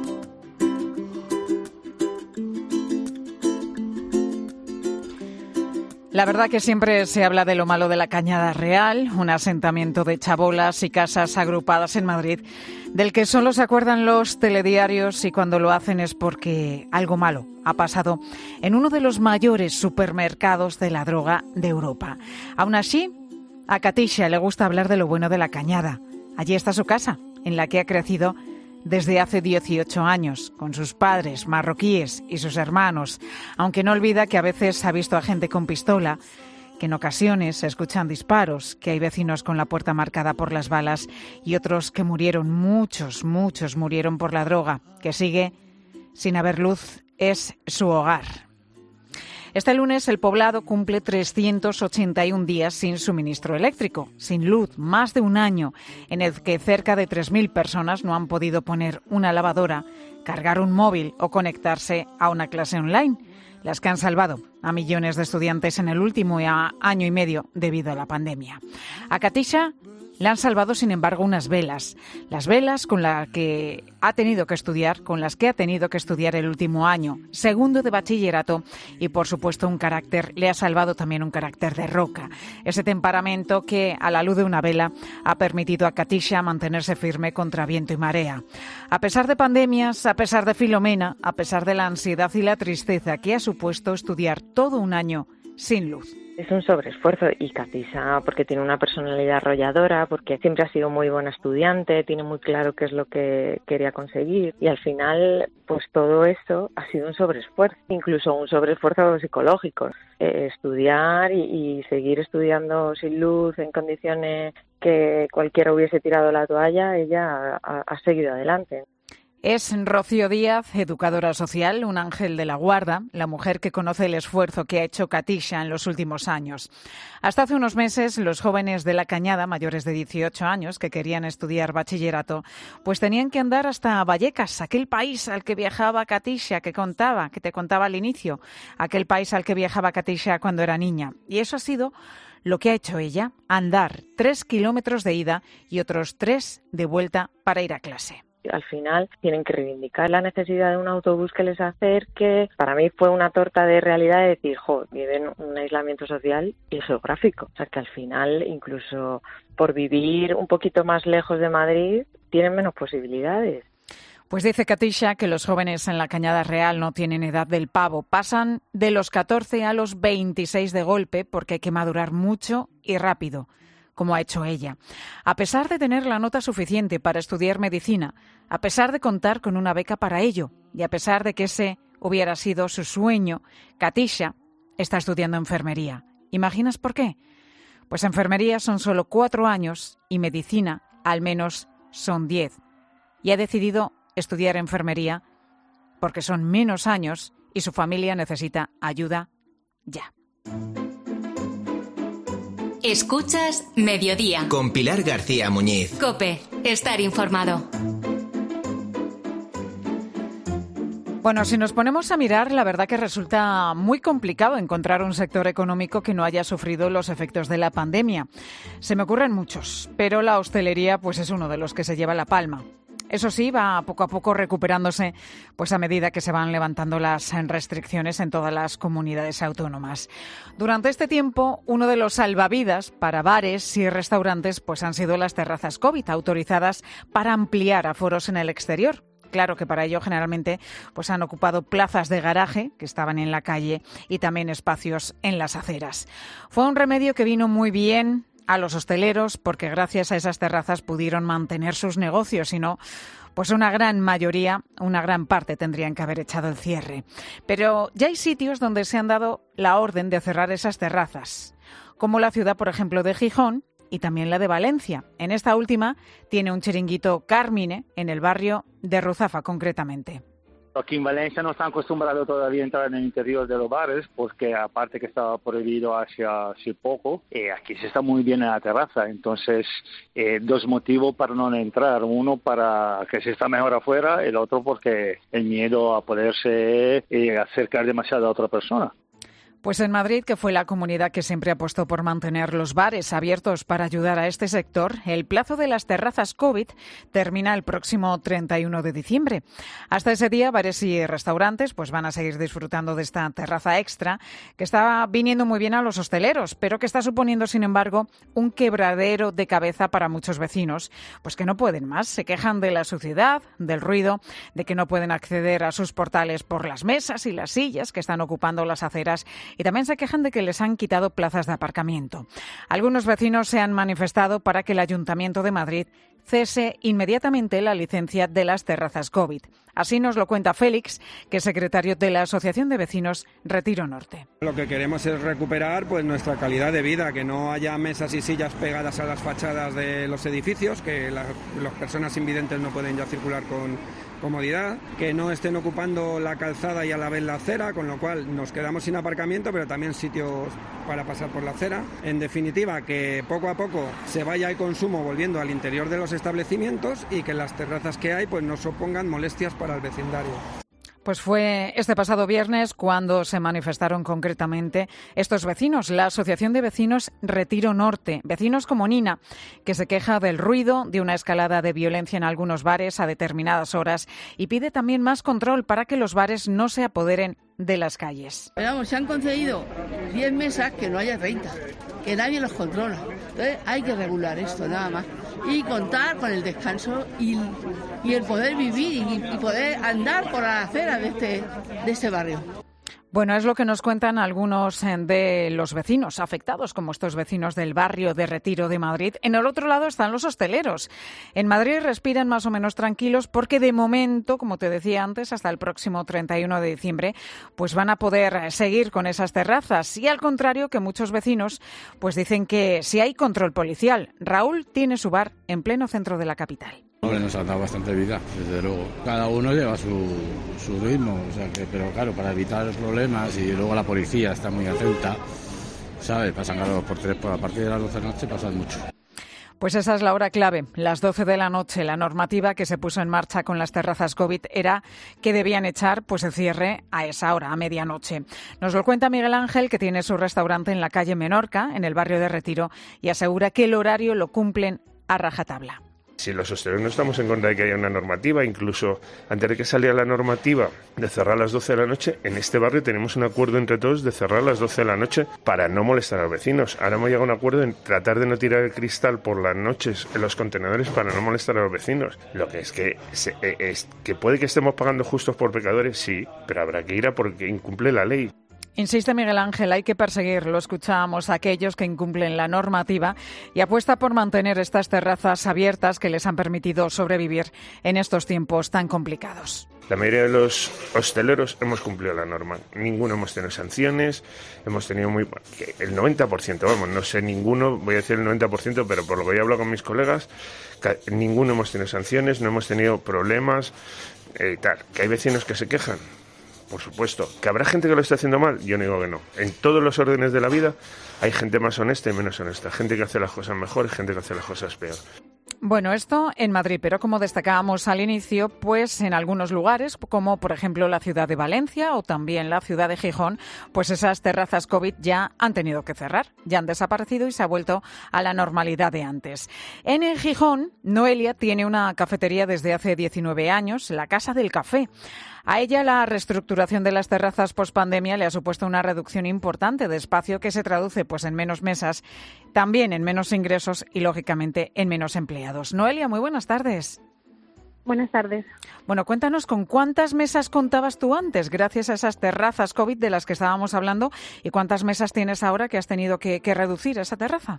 La verdad que siempre se habla de lo malo de la Cañada Real, un asentamiento de chabolas y casas agrupadas en Madrid, del que solo se acuerdan los telediarios, y cuando lo hacen es porque algo malo ha pasado en uno de los mayores supermercados de la droga de Europa. Aún así, a Katisha le gusta hablar de lo bueno de la Cañada. Allí está su casa, en la que ha crecido desde hace 18 años, con sus padres marroquíes y sus hermanos, aunque no olvida que a veces ha visto a gente con pistola, que en ocasiones se escuchan disparos, que hay vecinos con la puerta marcada por las balas y otros que murieron, muchos murieron por la droga, que sigue sin haber luz, es su hogar. Este lunes el poblado cumple 381 días sin suministro eléctrico, sin luz, más de un año en el que cerca de 3.000 personas no han podido poner una lavadora, cargar un móvil o conectarse a una clase online, las que han salvado a millones de estudiantes en el último año y medio debido a la pandemia. A Katisha le han salvado, sin embargo, unas velas. Las velas con las que ha tenido que estudiar, el último año, segundo de bachillerato, y por supuesto le ha salvado también un carácter de roca. Ese temperamento que, a la luz de una vela, ha permitido a Katisha mantenerse firme contra viento y marea. A pesar de pandemias, a pesar de Filomena, a pesar de la ansiedad y la tristeza que ha supuesto estudiar todo un año sin luz. Es un sobreesfuerzo, y Katisha, porque tiene una personalidad arrolladora, porque siempre ha sido muy buena estudiante, tiene muy claro qué es lo que quería conseguir, y al final pues todo eso ha sido un sobreesfuerzo, incluso un sobreesfuerzo psicológico. Estudiar y seguir estudiando sin luz, en condiciones que cualquiera hubiese tirado la toalla, ella ha seguido adelante. Es Rocío Díaz, educadora social, un ángel de la guarda, la mujer que conoce el esfuerzo que ha hecho Katisha en los últimos años. Hasta hace unos meses, los jóvenes de La Cañada, mayores de 18 años, que querían estudiar bachillerato, pues tenían que andar hasta Vallecas, aquel país al que viajaba Katisha, que te contaba al inicio, aquel país al que viajaba Katisha cuando era niña. Y eso ha sido lo que ha hecho ella, andar 3 kilómetros de ida y otros 3 de vuelta para ir a clase. Al final tienen que reivindicar la necesidad de un autobús que les acerque. Para mí fue una torta de realidad de decir, viven un aislamiento social y geográfico. O sea, que al final, incluso por vivir un poquito más lejos de Madrid, tienen menos posibilidades. Pues dice Katisha que los jóvenes en la Cañada Real no tienen edad del pavo. Pasan de los 14 a los 26 de golpe porque hay que madurar mucho y rápido, como ha hecho ella. A pesar de tener la nota suficiente para estudiar medicina, a pesar de contar con una beca para ello y a pesar de que ese hubiera sido su sueño, Katisha está estudiando enfermería. ¿Imaginas por qué? Pues enfermería son solo 4 años y medicina al menos son 10. Y ha decidido estudiar enfermería porque son menos años y su familia necesita ayuda ya. Escuchas Mediodía. Con Pilar García Muñiz. COPE. Estar informado. Bueno, si nos ponemos a mirar, la verdad que resulta muy complicado encontrar un sector económico que no haya sufrido los efectos de la pandemia. Se me ocurren muchos, pero la hostelería pues es uno de los que se lleva la palma. Eso sí, va poco a poco recuperándose, pues a medida que se van levantando las restricciones en todas las comunidades autónomas. Durante este tiempo, uno de los salvavidas para bares y restaurantes pues han sido las terrazas COVID, autorizadas para ampliar aforos en el exterior. Claro que para ello generalmente pues han ocupado plazas de garaje que estaban en la calle y también espacios en las aceras. Fue un remedio que vino muy bien a los hosteleros porque gracias a esas terrazas pudieron mantener sus negocios, si no, pues una gran mayoría, una gran parte tendrían que haber echado el cierre. Pero ya hay sitios donde se han dado la orden de cerrar esas terrazas, como la ciudad, por ejemplo, de Gijón, y también la de Valencia. En esta última tiene un chiringuito Carmine en el barrio de Ruzafa, concretamente. Aquí en Valencia no están acostumbrados todavía a entrar en el interior de los bares, porque aparte que estaba prohibido hace poco, aquí se está muy bien en la terraza. Entonces, dos motivos para no entrar. Uno, para que se está mejor afuera, el otro porque el miedo a poderse acercar demasiado a otra persona. Pues en Madrid, que fue la comunidad que siempre apostó por mantener los bares abiertos para ayudar a este sector, el plazo de las terrazas COVID termina el próximo 31 de diciembre. Hasta ese día, bares y restaurantes pues van a seguir disfrutando de esta terraza extra que está viniendo muy bien a los hosteleros, pero que está suponiendo, sin embargo, un quebradero de cabeza para muchos vecinos, pues que no pueden más. Se quejan de la suciedad, del ruido, de que no pueden acceder a sus portales por las mesas y las sillas que están ocupando las aceras. Y también se quejan de que les han quitado plazas de aparcamiento. Algunos vecinos se han manifestado para que el Ayuntamiento de Madrid cese inmediatamente la licencia de las terrazas COVID. Así nos lo cuenta Félix, que es secretario de la Asociación de Vecinos Retiro Norte. Lo que queremos es recuperar pues nuestra calidad de vida, que no haya mesas y sillas pegadas a las fachadas de los edificios, que las personas invidentes no pueden ya circular con comodidad, que no estén ocupando la calzada y a la vez la acera, con lo cual nos quedamos sin aparcamiento, pero también sitios para pasar por la acera. En definitiva, que poco a poco se vaya el consumo volviendo al interior de los establecimientos y que las terrazas que hay pues no supongan molestias para el vecindario. Pues fue este pasado viernes cuando se manifestaron concretamente estos vecinos, la Asociación de Vecinos Retiro Norte, vecinos como Nina, que se queja del ruido, de una escalada de violencia en algunos bares a determinadas horas y pide también más control para que los bares no se apoderen de las calles. Pero vamos, se han concedido 10 mesas, que no haya 30, que nadie los controla. Entonces hay que regular esto, nada más. Y contar con el descanso y el poder vivir y poder andar por la acera de este barrio. Bueno, es lo que nos cuentan algunos de los vecinos afectados, como estos vecinos del barrio de Retiro de Madrid. En el otro lado están los hosteleros. En Madrid respiran más o menos tranquilos porque de momento, como te decía antes, hasta el próximo 31 de diciembre, pues van a poder seguir con esas terrazas. Y al contrario que muchos vecinos, pues dicen que si hay control policial. Raúl tiene su bar en pleno centro de la capital. Nos ha dado bastante vida, desde luego. Cada uno lleva su ritmo, o sea que, pero claro, para evitar problemas, y luego la policía está muy atenta, ¿sabes? Pasan cada 2 por 3, a partir de las 12 de la noche pasan mucho. Pues esa es la hora clave, las 12 de la noche. La normativa que se puso en marcha con las terrazas COVID era que debían echar pues el cierre a esa hora, a medianoche. Nos lo cuenta Miguel Ángel, que tiene su restaurante en la calle Menorca, en el barrio de Retiro, y asegura que el horario lo cumplen a rajatabla. Si los hosteleros no estamos en contra de que haya una normativa, incluso antes de que saliera la normativa de cerrar a las 12 de la noche, en este barrio tenemos un acuerdo entre todos de cerrar a las 12 de la noche para no molestar a los vecinos. Ahora hemos llegado a un acuerdo en tratar de no tirar el cristal por las noches en los contenedores para no molestar a los vecinos. Lo que es que puede que estemos pagando justos por pecadores, sí, pero habrá que ir a porque incumple la ley. Insiste Miguel Ángel, hay que perseguir, lo escuchábamos, a aquellos que incumplen la normativa y apuesta por mantener estas terrazas abiertas que les han permitido sobrevivir en estos tiempos tan complicados. La mayoría de los hosteleros hemos cumplido la norma. Ninguno hemos tenido sanciones, hemos tenido el 90%, vamos, no sé ninguno, voy a decir el 90%, pero por lo que he hablado con mis colegas, ninguno hemos tenido sanciones, no hemos tenido problemas, tal. ¿Que hay vecinos que se quejan? Por supuesto. ¿Que habrá gente que lo está haciendo mal? Yo no digo que no. En todos los órdenes de la vida hay gente más honesta y menos honesta. Gente que hace las cosas mejor y gente que hace las cosas peor. Bueno, esto en Madrid, pero como destacábamos al inicio, pues en algunos lugares, como por ejemplo la ciudad de Valencia o también la ciudad de Gijón, pues esas terrazas COVID ya han tenido que cerrar, ya han desaparecido y se ha vuelto a la normalidad de antes. En Gijón, Noelia tiene una cafetería desde hace 19 años, la Casa del Café. A ella la reestructuración de las terrazas pospandemia le ha supuesto una reducción importante de espacio que se traduce pues en menos mesas, también en menos ingresos y lógicamente en menos empleados. Noelia, muy buenas tardes. Buenas tardes. Bueno, cuéntanos con cuántas mesas contabas tú antes gracias a esas terrazas COVID de las que estábamos hablando y cuántas mesas tienes ahora que has tenido que reducir esa terraza.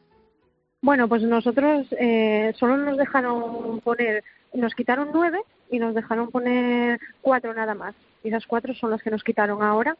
Bueno, pues nosotros solo nos dejaron poner, nos quitaron 9 y nos dejaron poner 4 nada más. Y esas 4 son las que nos quitaron ahora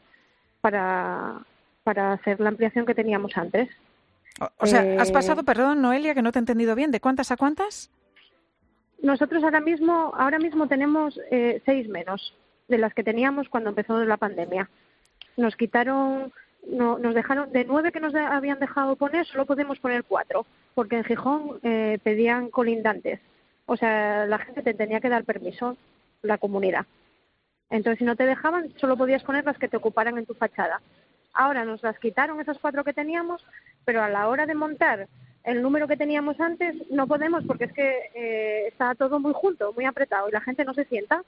para hacer la ampliación que teníamos antes. O sea, has pasado, perdón, Noelia, que no te he entendido bien, ¿de cuántas a cuántas? Nosotros ahora mismo tenemos 6 menos de las que teníamos cuando empezó la pandemia. Nos quitaron, nos dejaron, de 9 que nos habían dejado poner, solo podemos poner 4, porque en Gijón pedían colindantes. O sea, la gente te tenía que dar permiso, la comunidad. Entonces, si no te dejaban, solo podías poner las que te ocuparan en tu fachada. Ahora nos las quitaron esas 4 que teníamos, pero a la hora de montar el número que teníamos antes no podemos porque es que está todo muy junto, muy apretado y la gente no se sienta.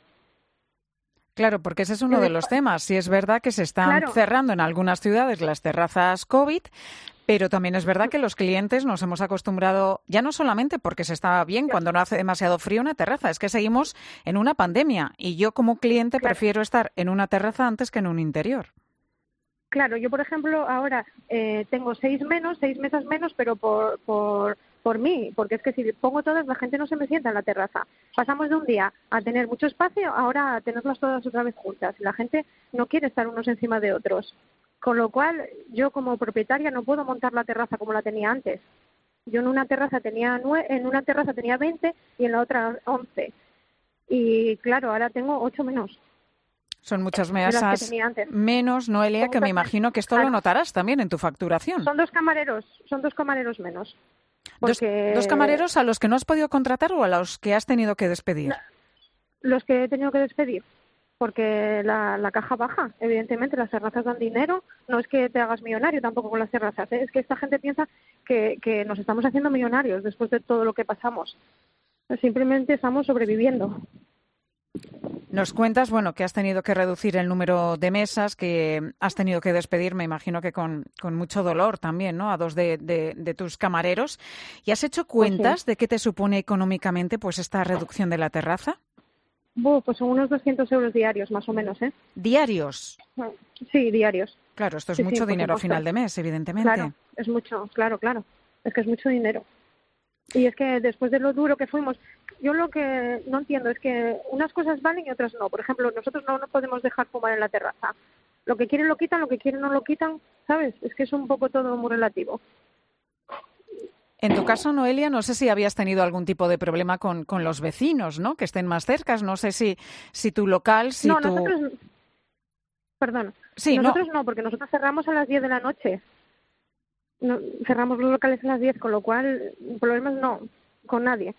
Claro, porque ese es uno de los temas. Sí es verdad que se están cerrando en algunas ciudades las terrazas COVID, pero también es verdad que los clientes nos hemos acostumbrado, ya no solamente porque se está bien cuando no hace demasiado frío una terraza, es que seguimos en una pandemia y yo como cliente prefiero estar en una terraza antes que en un interior. Claro, yo por ejemplo ahora tengo 6 mesas menos, pero por mí, porque es que si pongo todas la gente no se me sienta en la terraza. Pasamos de un día a tener mucho espacio, ahora a tenerlas todas otra vez juntas. La gente no quiere estar unos encima de otros. Con lo cual, yo como propietaria no puedo montar la terraza como la tenía antes. Yo en una terraza tenía 20 y en la otra 11. Y claro, ahora tengo 8 menos. Son muchas mesas menos, Noelia, que me imagino que esto lo notarás también en tu facturación. Son dos camareros menos. Porque... ¿Dos camareros a los que no has podido contratar o a los que has tenido que despedir? Los que he tenido que despedir. Porque la caja baja, evidentemente, las terrazas dan dinero, no es que te hagas millonario tampoco con las terrazas, es que esta gente piensa que nos estamos haciendo millonarios después de todo lo que pasamos. Simplemente estamos sobreviviendo. Nos cuentas, bueno, que has tenido que reducir el número de mesas, que has tenido que despedir, me imagino que con mucho dolor también, ¿no?, a 2 de tus camareros. ¿Y has hecho cuentas de qué te supone económicamente pues esta reducción de la terraza? Pues son unos 200 euros diarios, más o menos, ¿eh? ¿Diarios? Sí, diarios. Claro, esto es mucho dinero a final de mes, evidentemente. Claro, es mucho, claro. Es que es mucho dinero. Y es que después de lo duro que fuimos, yo lo que no entiendo es que unas cosas valen y otras no. Por ejemplo, nosotros no podemos dejar fumar en la terraza. Lo que quieren lo quitan, lo que quieren no lo quitan, ¿sabes? Es que es un poco todo muy relativo. En tu caso, Noelia, no sé si habías tenido algún tipo de problema con los vecinos, ¿no?, que estén más cerca. No sé si tu local, si nosotros... Perdón. Sí, nosotros no, porque nosotros cerramos a las 10 de la noche. No, cerramos los locales a las 10, con lo cual problemas no, con nadie.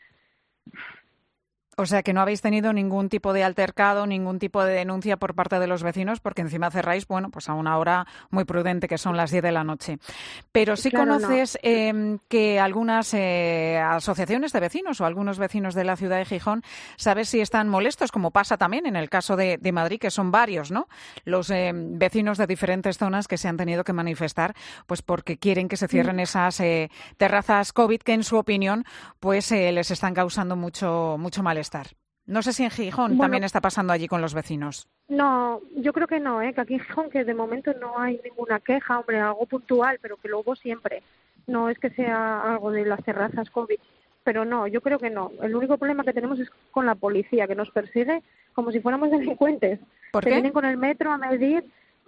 O sea que no habéis tenido ningún tipo de altercado, ningún tipo de denuncia por parte de los vecinos, porque encima cerráis, bueno, pues a una hora muy prudente, que son las 10 de la noche. Pero sí conoces que algunas asociaciones de vecinos o algunos vecinos de la ciudad de Gijón, ¿sabes si están molestos? Como pasa también en el caso de Madrid, que son varios, ¿no?, los vecinos de diferentes zonas que se han tenido que manifestar, pues porque quieren que se cierren esas terrazas COVID que, en su opinión, pues les están causando mucho malestar. No sé si en Gijón también está pasando allí con los vecinos. No, yo creo que no, que aquí en Gijón que de momento no hay ninguna queja, hombre, algo puntual, pero que lo hubo siempre. No es que sea algo de las terrazas COVID, pero no, yo creo que no. El único problema que tenemos es con la policía, que nos persigue como si fuéramos delincuentes. ¿Por qué? Te vienen con el metro a medir,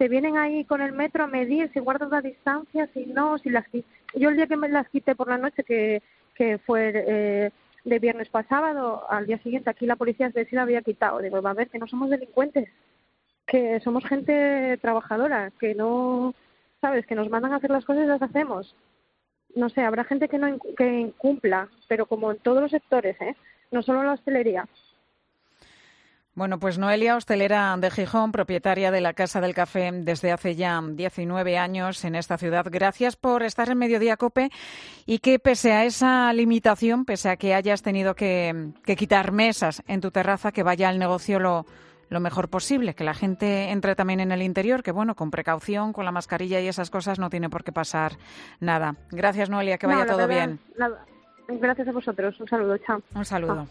si guardas la distancia, si no, si las quité. Yo el día que me las quité por la noche, que fue... de viernes para sábado, al día siguiente aquí la policía se la había quitado. Digo, va a ver, que no somos delincuentes, que somos gente trabajadora, que no, ¿sabes?, que nos mandan a hacer las cosas y las hacemos. no sé, habrá gente que incumpla, pero como en todos los sectores, no solo en la hostelería. Bueno, pues Noelia, hostelera de Gijón, propietaria de la Casa del Café desde hace ya 19 años en esta ciudad. Gracias por estar en Mediodía COPE y que pese a esa limitación, pese a que hayas tenido que quitar mesas en tu terraza, que vaya el negocio lo mejor posible, que la gente entre también en el interior, que bueno, con precaución, con la mascarilla y esas cosas no tiene por qué pasar nada. Gracias, Noelia, que vaya todo bien. Gracias a vosotros. Un saludo, chao. Un saludo.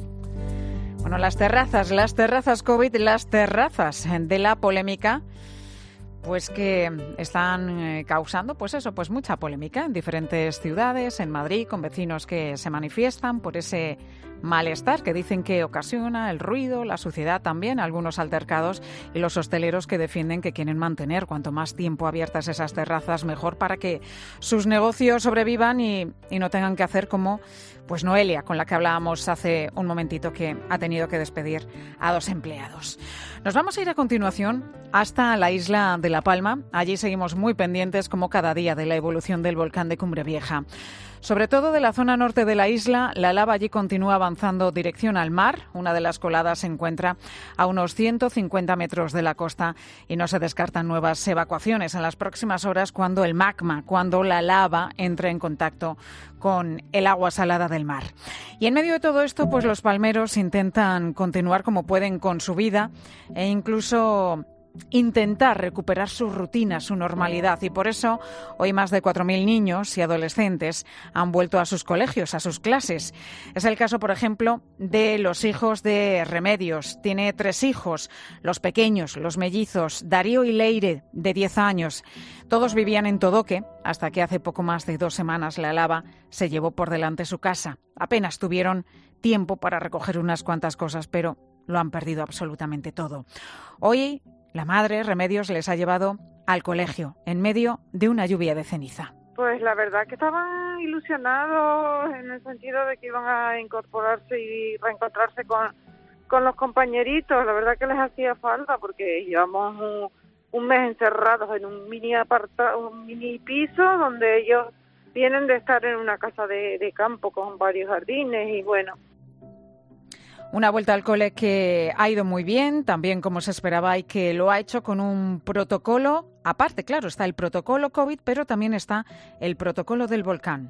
Bueno, las terrazas COVID, las terrazas de la polémica, pues que están causando, pues mucha polémica en diferentes ciudades, en Madrid, con vecinos que se manifiestan por ese malestar que dicen que ocasiona el ruido, la suciedad también, algunos altercados, y los hosteleros que defienden que quieren mantener cuanto más tiempo abiertas esas terrazas mejor para que sus negocios sobrevivan y no tengan que hacer como pues Noelia, con la que hablábamos hace un momentito, que ha tenido que despedir a 2 empleados. Nos vamos a ir a continuación hasta la isla de La Palma. Allí seguimos muy pendientes, como cada día, de la evolución del volcán de Cumbre Vieja. Sobre todo de la zona norte de la isla, la lava allí continúa avanzando dirección al mar. Una de las coladas se encuentra a unos 150 metros de la costa y no se descartan nuevas evacuaciones en las próximas horas cuando el magma, cuando la lava entre en contacto con el agua salada del mar. Y en medio de todo esto, pues los palmeros intentan continuar como pueden con su vida e incluso intentar recuperar su rutina, su normalidad, y por eso hoy más de 4.000 niños y adolescentes han vuelto a sus colegios, a sus clases. Es el caso, por ejemplo, de los hijos de Remedios. Tiene 3 hijos, los pequeños, los mellizos, Darío y Leire, de 10 años. Todos vivían en Todoque hasta que hace poco más de 2 semanas la lava se llevó por delante su casa. Apenas tuvieron tiempo para recoger unas cuantas cosas, pero lo han perdido absolutamente todo. Hoy la madre, Remedios, les ha llevado al colegio en medio de una lluvia de ceniza. Pues la verdad que estaban ilusionados en el sentido de que iban a incorporarse y reencontrarse con los compañeritos. La verdad que les hacía falta porque llevamos un mes encerrados en un mini piso donde ellos vienen de estar en una casa de campo con varios jardines y bueno. Una vuelta al cole que ha ido muy bien, también como se esperaba, y que lo ha hecho con un protocolo. Aparte, claro, está el protocolo COVID, pero también está el protocolo del volcán.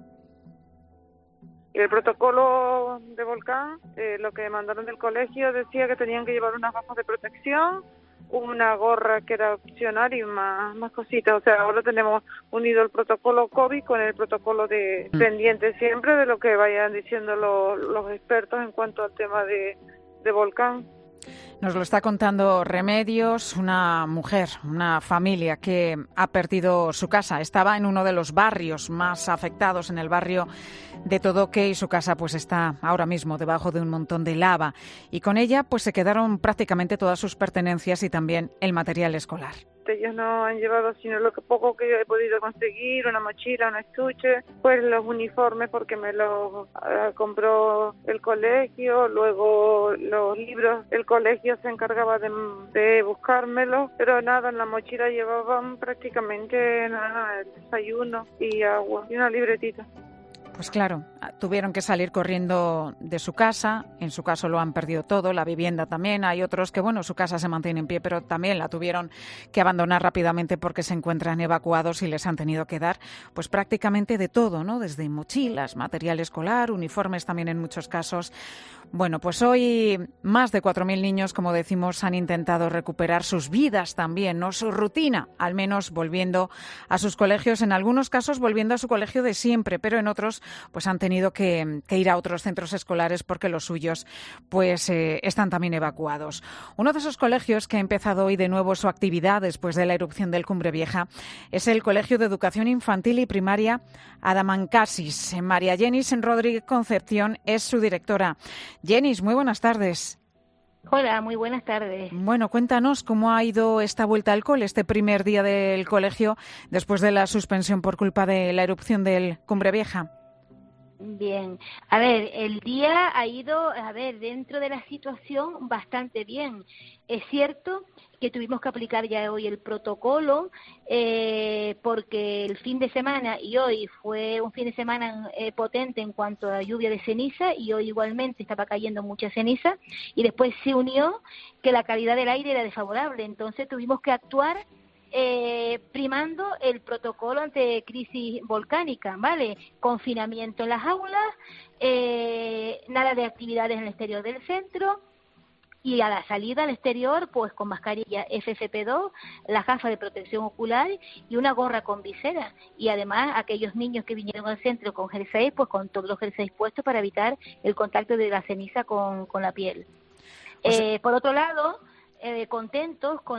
Y el protocolo de volcán, lo que mandaron del colegio decía que tenían que llevar unas gafas de protección, una gorra que era opcional y más cositas. O sea, ahora tenemos unido el protocolo COVID con el protocolo de pendiente siempre de lo que vayan diciendo los expertos en cuanto al tema de volcán. Nos lo está contando Remedios, una mujer, una familia que ha perdido su casa. Estaba en uno de los barrios más afectados, en el barrio de Todoque, y su casa pues está ahora mismo debajo de un montón de lava. Y con ella pues se quedaron prácticamente todas sus pertenencias y también el material escolar. Ellos no han llevado sino lo que poco que he podido conseguir, una mochila, un estuche, pues los uniformes porque me los compró el colegio, luego los libros, el colegio se encargaba de buscármelos, pero nada, en la mochila llevaban prácticamente nada, el desayuno y agua y una libretita. Pues claro, tuvieron que salir corriendo de su casa, en su caso lo han perdido todo, la vivienda también. Hay otros que, bueno, su casa se mantiene en pie, pero también la tuvieron que abandonar rápidamente porque se encuentran evacuados y les han tenido que dar pues prácticamente de todo, ¿no? Desde mochilas, material escolar, uniformes también en muchos casos. Bueno, pues hoy más de 4.000 niños, como decimos, han intentado recuperar sus vidas también, ¿no? Su rutina, al menos volviendo a sus colegios, en algunos casos volviendo a su colegio de siempre, pero en otros pues han tenido que ir a otros centros escolares porque los suyos pues están también evacuados. Uno de esos colegios que ha empezado hoy de nuevo su actividad después de la erupción del Cumbre Vieja es el Colegio de Educación Infantil y Primaria Adamancasis. María Jenis Rodríguez Concepción es su directora. Jenis, muy buenas tardes. Hola, muy buenas tardes. Bueno, cuéntanos cómo ha ido esta vuelta al cole, este primer día del colegio después de la suspensión por culpa de la erupción del Cumbre Vieja. Bien, a ver, el día ha ido, dentro de la situación bastante bien. Es cierto que tuvimos que aplicar ya hoy el protocolo porque el fin de semana y hoy fue un fin de semana potente en cuanto a lluvia de ceniza y hoy igualmente estaba cayendo mucha ceniza y después se unió que la calidad del aire era desfavorable, entonces tuvimos que actuar primando el protocolo ante crisis volcánica, ¿vale? Confinamiento en las aulas, nada de actividades en el exterior del centro y a la salida al exterior, pues con mascarilla FFP2, las gafas de protección ocular y una gorra con visera. Y además aquellos niños que vinieron al centro con jersey, pues con todos los jerseys puestos para evitar el contacto de la ceniza con la piel. Por otro lado, contentos con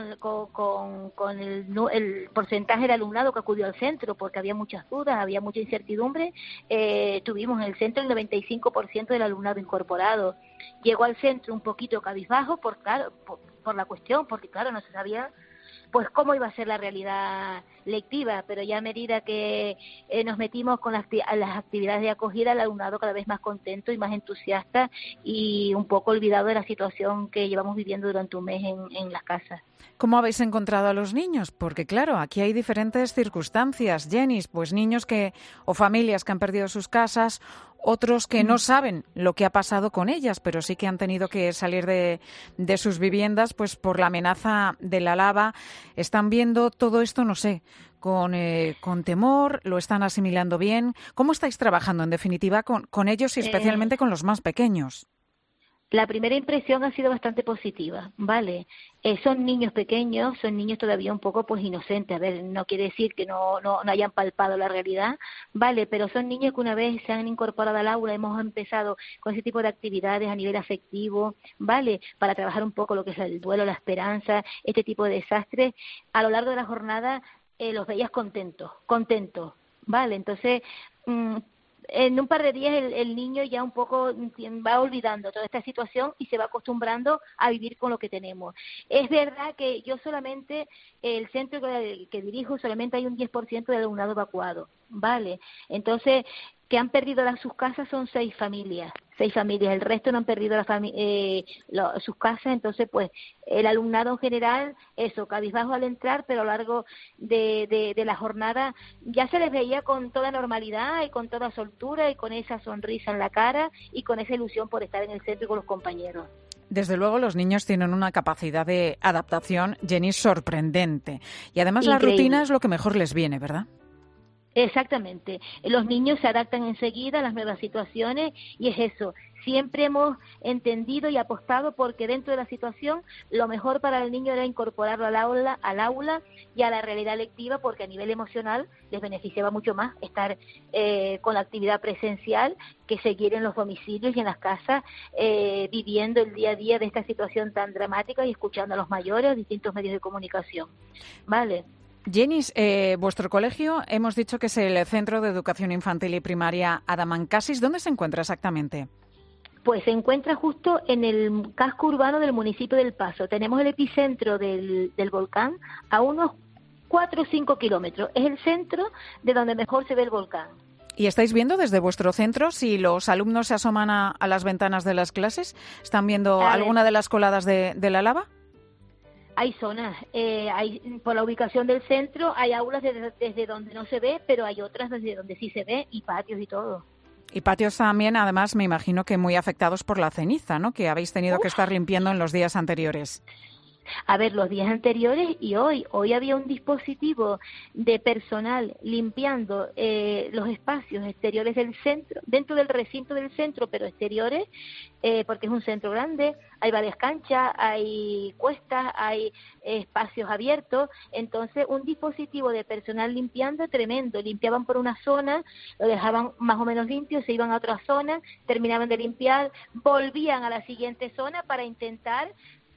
el porcentaje de alumnado que acudió al centro, porque había muchas dudas, había mucha incertidumbre. Tuvimos en el centro el 95% del alumnado incorporado. Llegó al centro un poquito cabizbajo por la cuestión, porque claro, no se sabía pues cómo iba a ser la realidad lectiva, pero ya a medida que nos metimos con las actividades de acogida, el alumnado cada vez más contento y más entusiasta y un poco olvidado de la situación que llevamos viviendo durante un mes en las casas. ¿Cómo habéis encontrado a los niños? Porque claro, aquí hay diferentes circunstancias, Jenis, pues niños o familias que han perdido sus casas, otros que no saben lo que ha pasado con ellas, pero sí que han tenido que salir de sus viviendas pues por la amenaza de la lava. Están viendo todo esto, no sé, con temor, lo están asimilando bien. ¿Cómo estáis trabajando, en definitiva, con ellos y especialmente con los más pequeños? La primera impresión ha sido bastante positiva, ¿vale? Son niños pequeños, son niños todavía un poco pues inocentes. A ver, no quiere decir que no hayan palpado la realidad, ¿vale? Pero son niños que una vez se han incorporado al aula, hemos empezado con ese tipo de actividades a nivel afectivo, ¿vale? Para trabajar un poco lo que es el duelo, la esperanza, este tipo de desastres. A lo largo de la jornada los veías contentos, ¿vale? Entonces en un par de días el niño ya un poco va olvidando toda esta situación y se va acostumbrando a vivir con lo que tenemos. Es verdad que yo solamente, el centro que dirijo, solamente hay un 10% del alumnado evacuado, ¿vale? Entonces, que han perdido sus casas son 6 familias, el resto no han perdido sus casas, entonces pues el alumnado en general, cabizbajo al entrar, pero a lo largo de la jornada ya se les veía con toda normalidad y con toda soltura y con esa sonrisa en la cara y con esa ilusión por estar en el centro y con los compañeros. Desde luego los niños tienen una capacidad de adaptación, Jenny, sorprendente. Y además Increíble. La rutina es lo que mejor les viene, ¿verdad? Exactamente. Los niños se adaptan enseguida a las nuevas situaciones y es eso. Siempre hemos entendido y apostado porque dentro de la situación lo mejor para el niño era incorporarlo al aula y a la realidad lectiva porque a nivel emocional les beneficiaba mucho más estar con la actividad presencial que seguir en los domicilios y en las casas viviendo el día a día de esta situación tan dramática y escuchando a los mayores, distintos medios de comunicación. ¿Vale? Jenis, vuestro colegio, hemos dicho que es el Centro de Educación Infantil y Primaria Adamancasis. ¿Dónde se encuentra exactamente? Pues se encuentra justo en el casco urbano del municipio del Paso. Tenemos el epicentro del volcán a unos 4 o 5 kilómetros. Es el centro de donde mejor se ve el volcán. ¿Y estáis viendo desde vuestro centro si los alumnos se asoman a las ventanas de las clases? ¿Están viendo alguna de las coladas de la lava? Hay zonas, por la ubicación del centro hay aulas desde donde no se ve, pero hay otras desde donde sí se ve y patios y todo. Y patios también, además, me imagino que muy afectados por la ceniza, ¿no? Que habéis tenido que estar limpiando en los días anteriores. A ver, los días anteriores y hoy había un dispositivo de personal limpiando los espacios exteriores del centro, dentro del recinto del centro, pero exteriores, porque es un centro grande, hay varias canchas, hay cuestas, hay espacios abiertos, entonces un dispositivo de personal limpiando tremendo, limpiaban por una zona, lo dejaban más o menos limpio, se iban a otra zona, terminaban de limpiar, volvían a la siguiente zona para intentar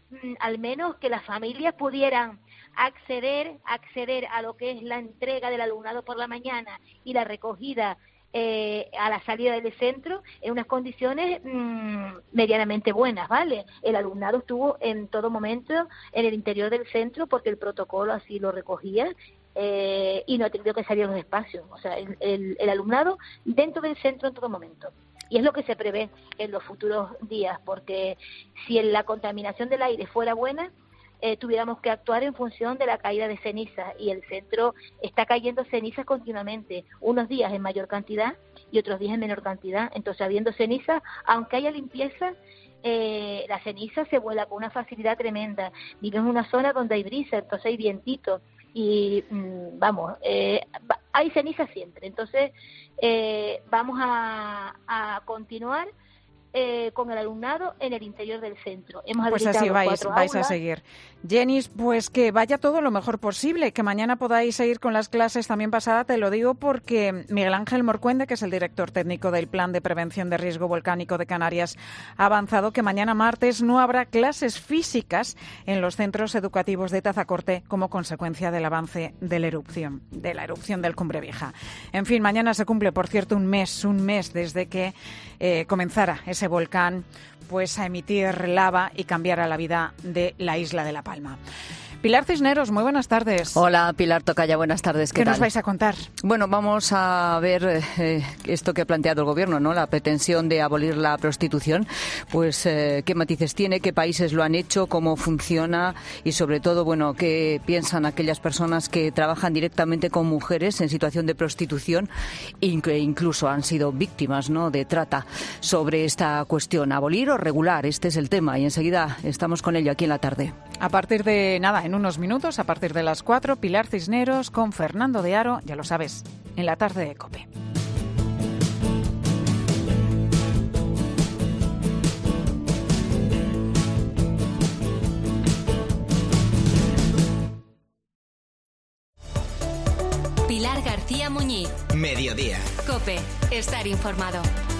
al menos que las familias pudieran acceder a lo que es la entrega del alumnado por la mañana y la recogida a la salida del centro en unas condiciones medianamente buenas, ¿vale? El alumnado estuvo en todo momento en el interior del centro porque el protocolo así lo recogía y no ha tenido que salir a los espacios. O sea, el alumnado dentro del centro en todo momento. Y es lo que se prevé en los futuros días, porque si la contaminación del aire fuera buena, tuviéramos que actuar en función de la caída de cenizas, y el centro está cayendo cenizas continuamente, unos días en mayor cantidad y otros días en menor cantidad. Entonces, habiendo ceniza, aunque haya limpieza, la ceniza se vuela con una facilidad tremenda. Vivimos en una zona donde hay brisa, entonces hay vientito y hay ceniza siempre. Entonces vamos a continuar con el alumnado en el interior del centro. Hemos pues así vais a seguir. Jenny, pues que vaya todo lo mejor posible, que mañana podáis seguir con las clases también pasada, te lo digo porque Miguel Ángel Morcuende, que es el director técnico del Plan de Prevención de Riesgo Volcánico de Canarias, ha avanzado que mañana martes no habrá clases físicas en los centros educativos de Tazacorte como consecuencia del avance de la erupción del Cumbre Vieja. En fin, mañana se cumple, por cierto, un mes desde que comenzara ese volcán pues a emitir lava y cambiar a la vida de la isla de La Palma. Pilar Cisneros, muy buenas tardes. Hola, Pilar Tocaya, buenas tardes. ¿Qué nos vais a contar? Bueno, vamos a ver esto que ha planteado el Gobierno, ¿no? La pretensión de abolir la prostitución, pues qué matices tiene, qué países lo han hecho, cómo funciona y sobre todo, bueno, qué piensan aquellas personas que trabajan directamente con mujeres en situación de prostitución e que incluso han sido víctimas, ¿no?, de trata. Sobre esta cuestión, abolir o regular, este es el tema y enseguida estamos con ello aquí en la tarde. A partir de nada, en unos minutos, a partir de las 4, Pilar Cisneros con Fernando de Aro, ya lo sabes, en la tarde de COPE. Pilar García Muñiz. Mediodía. COPE. Estar informado.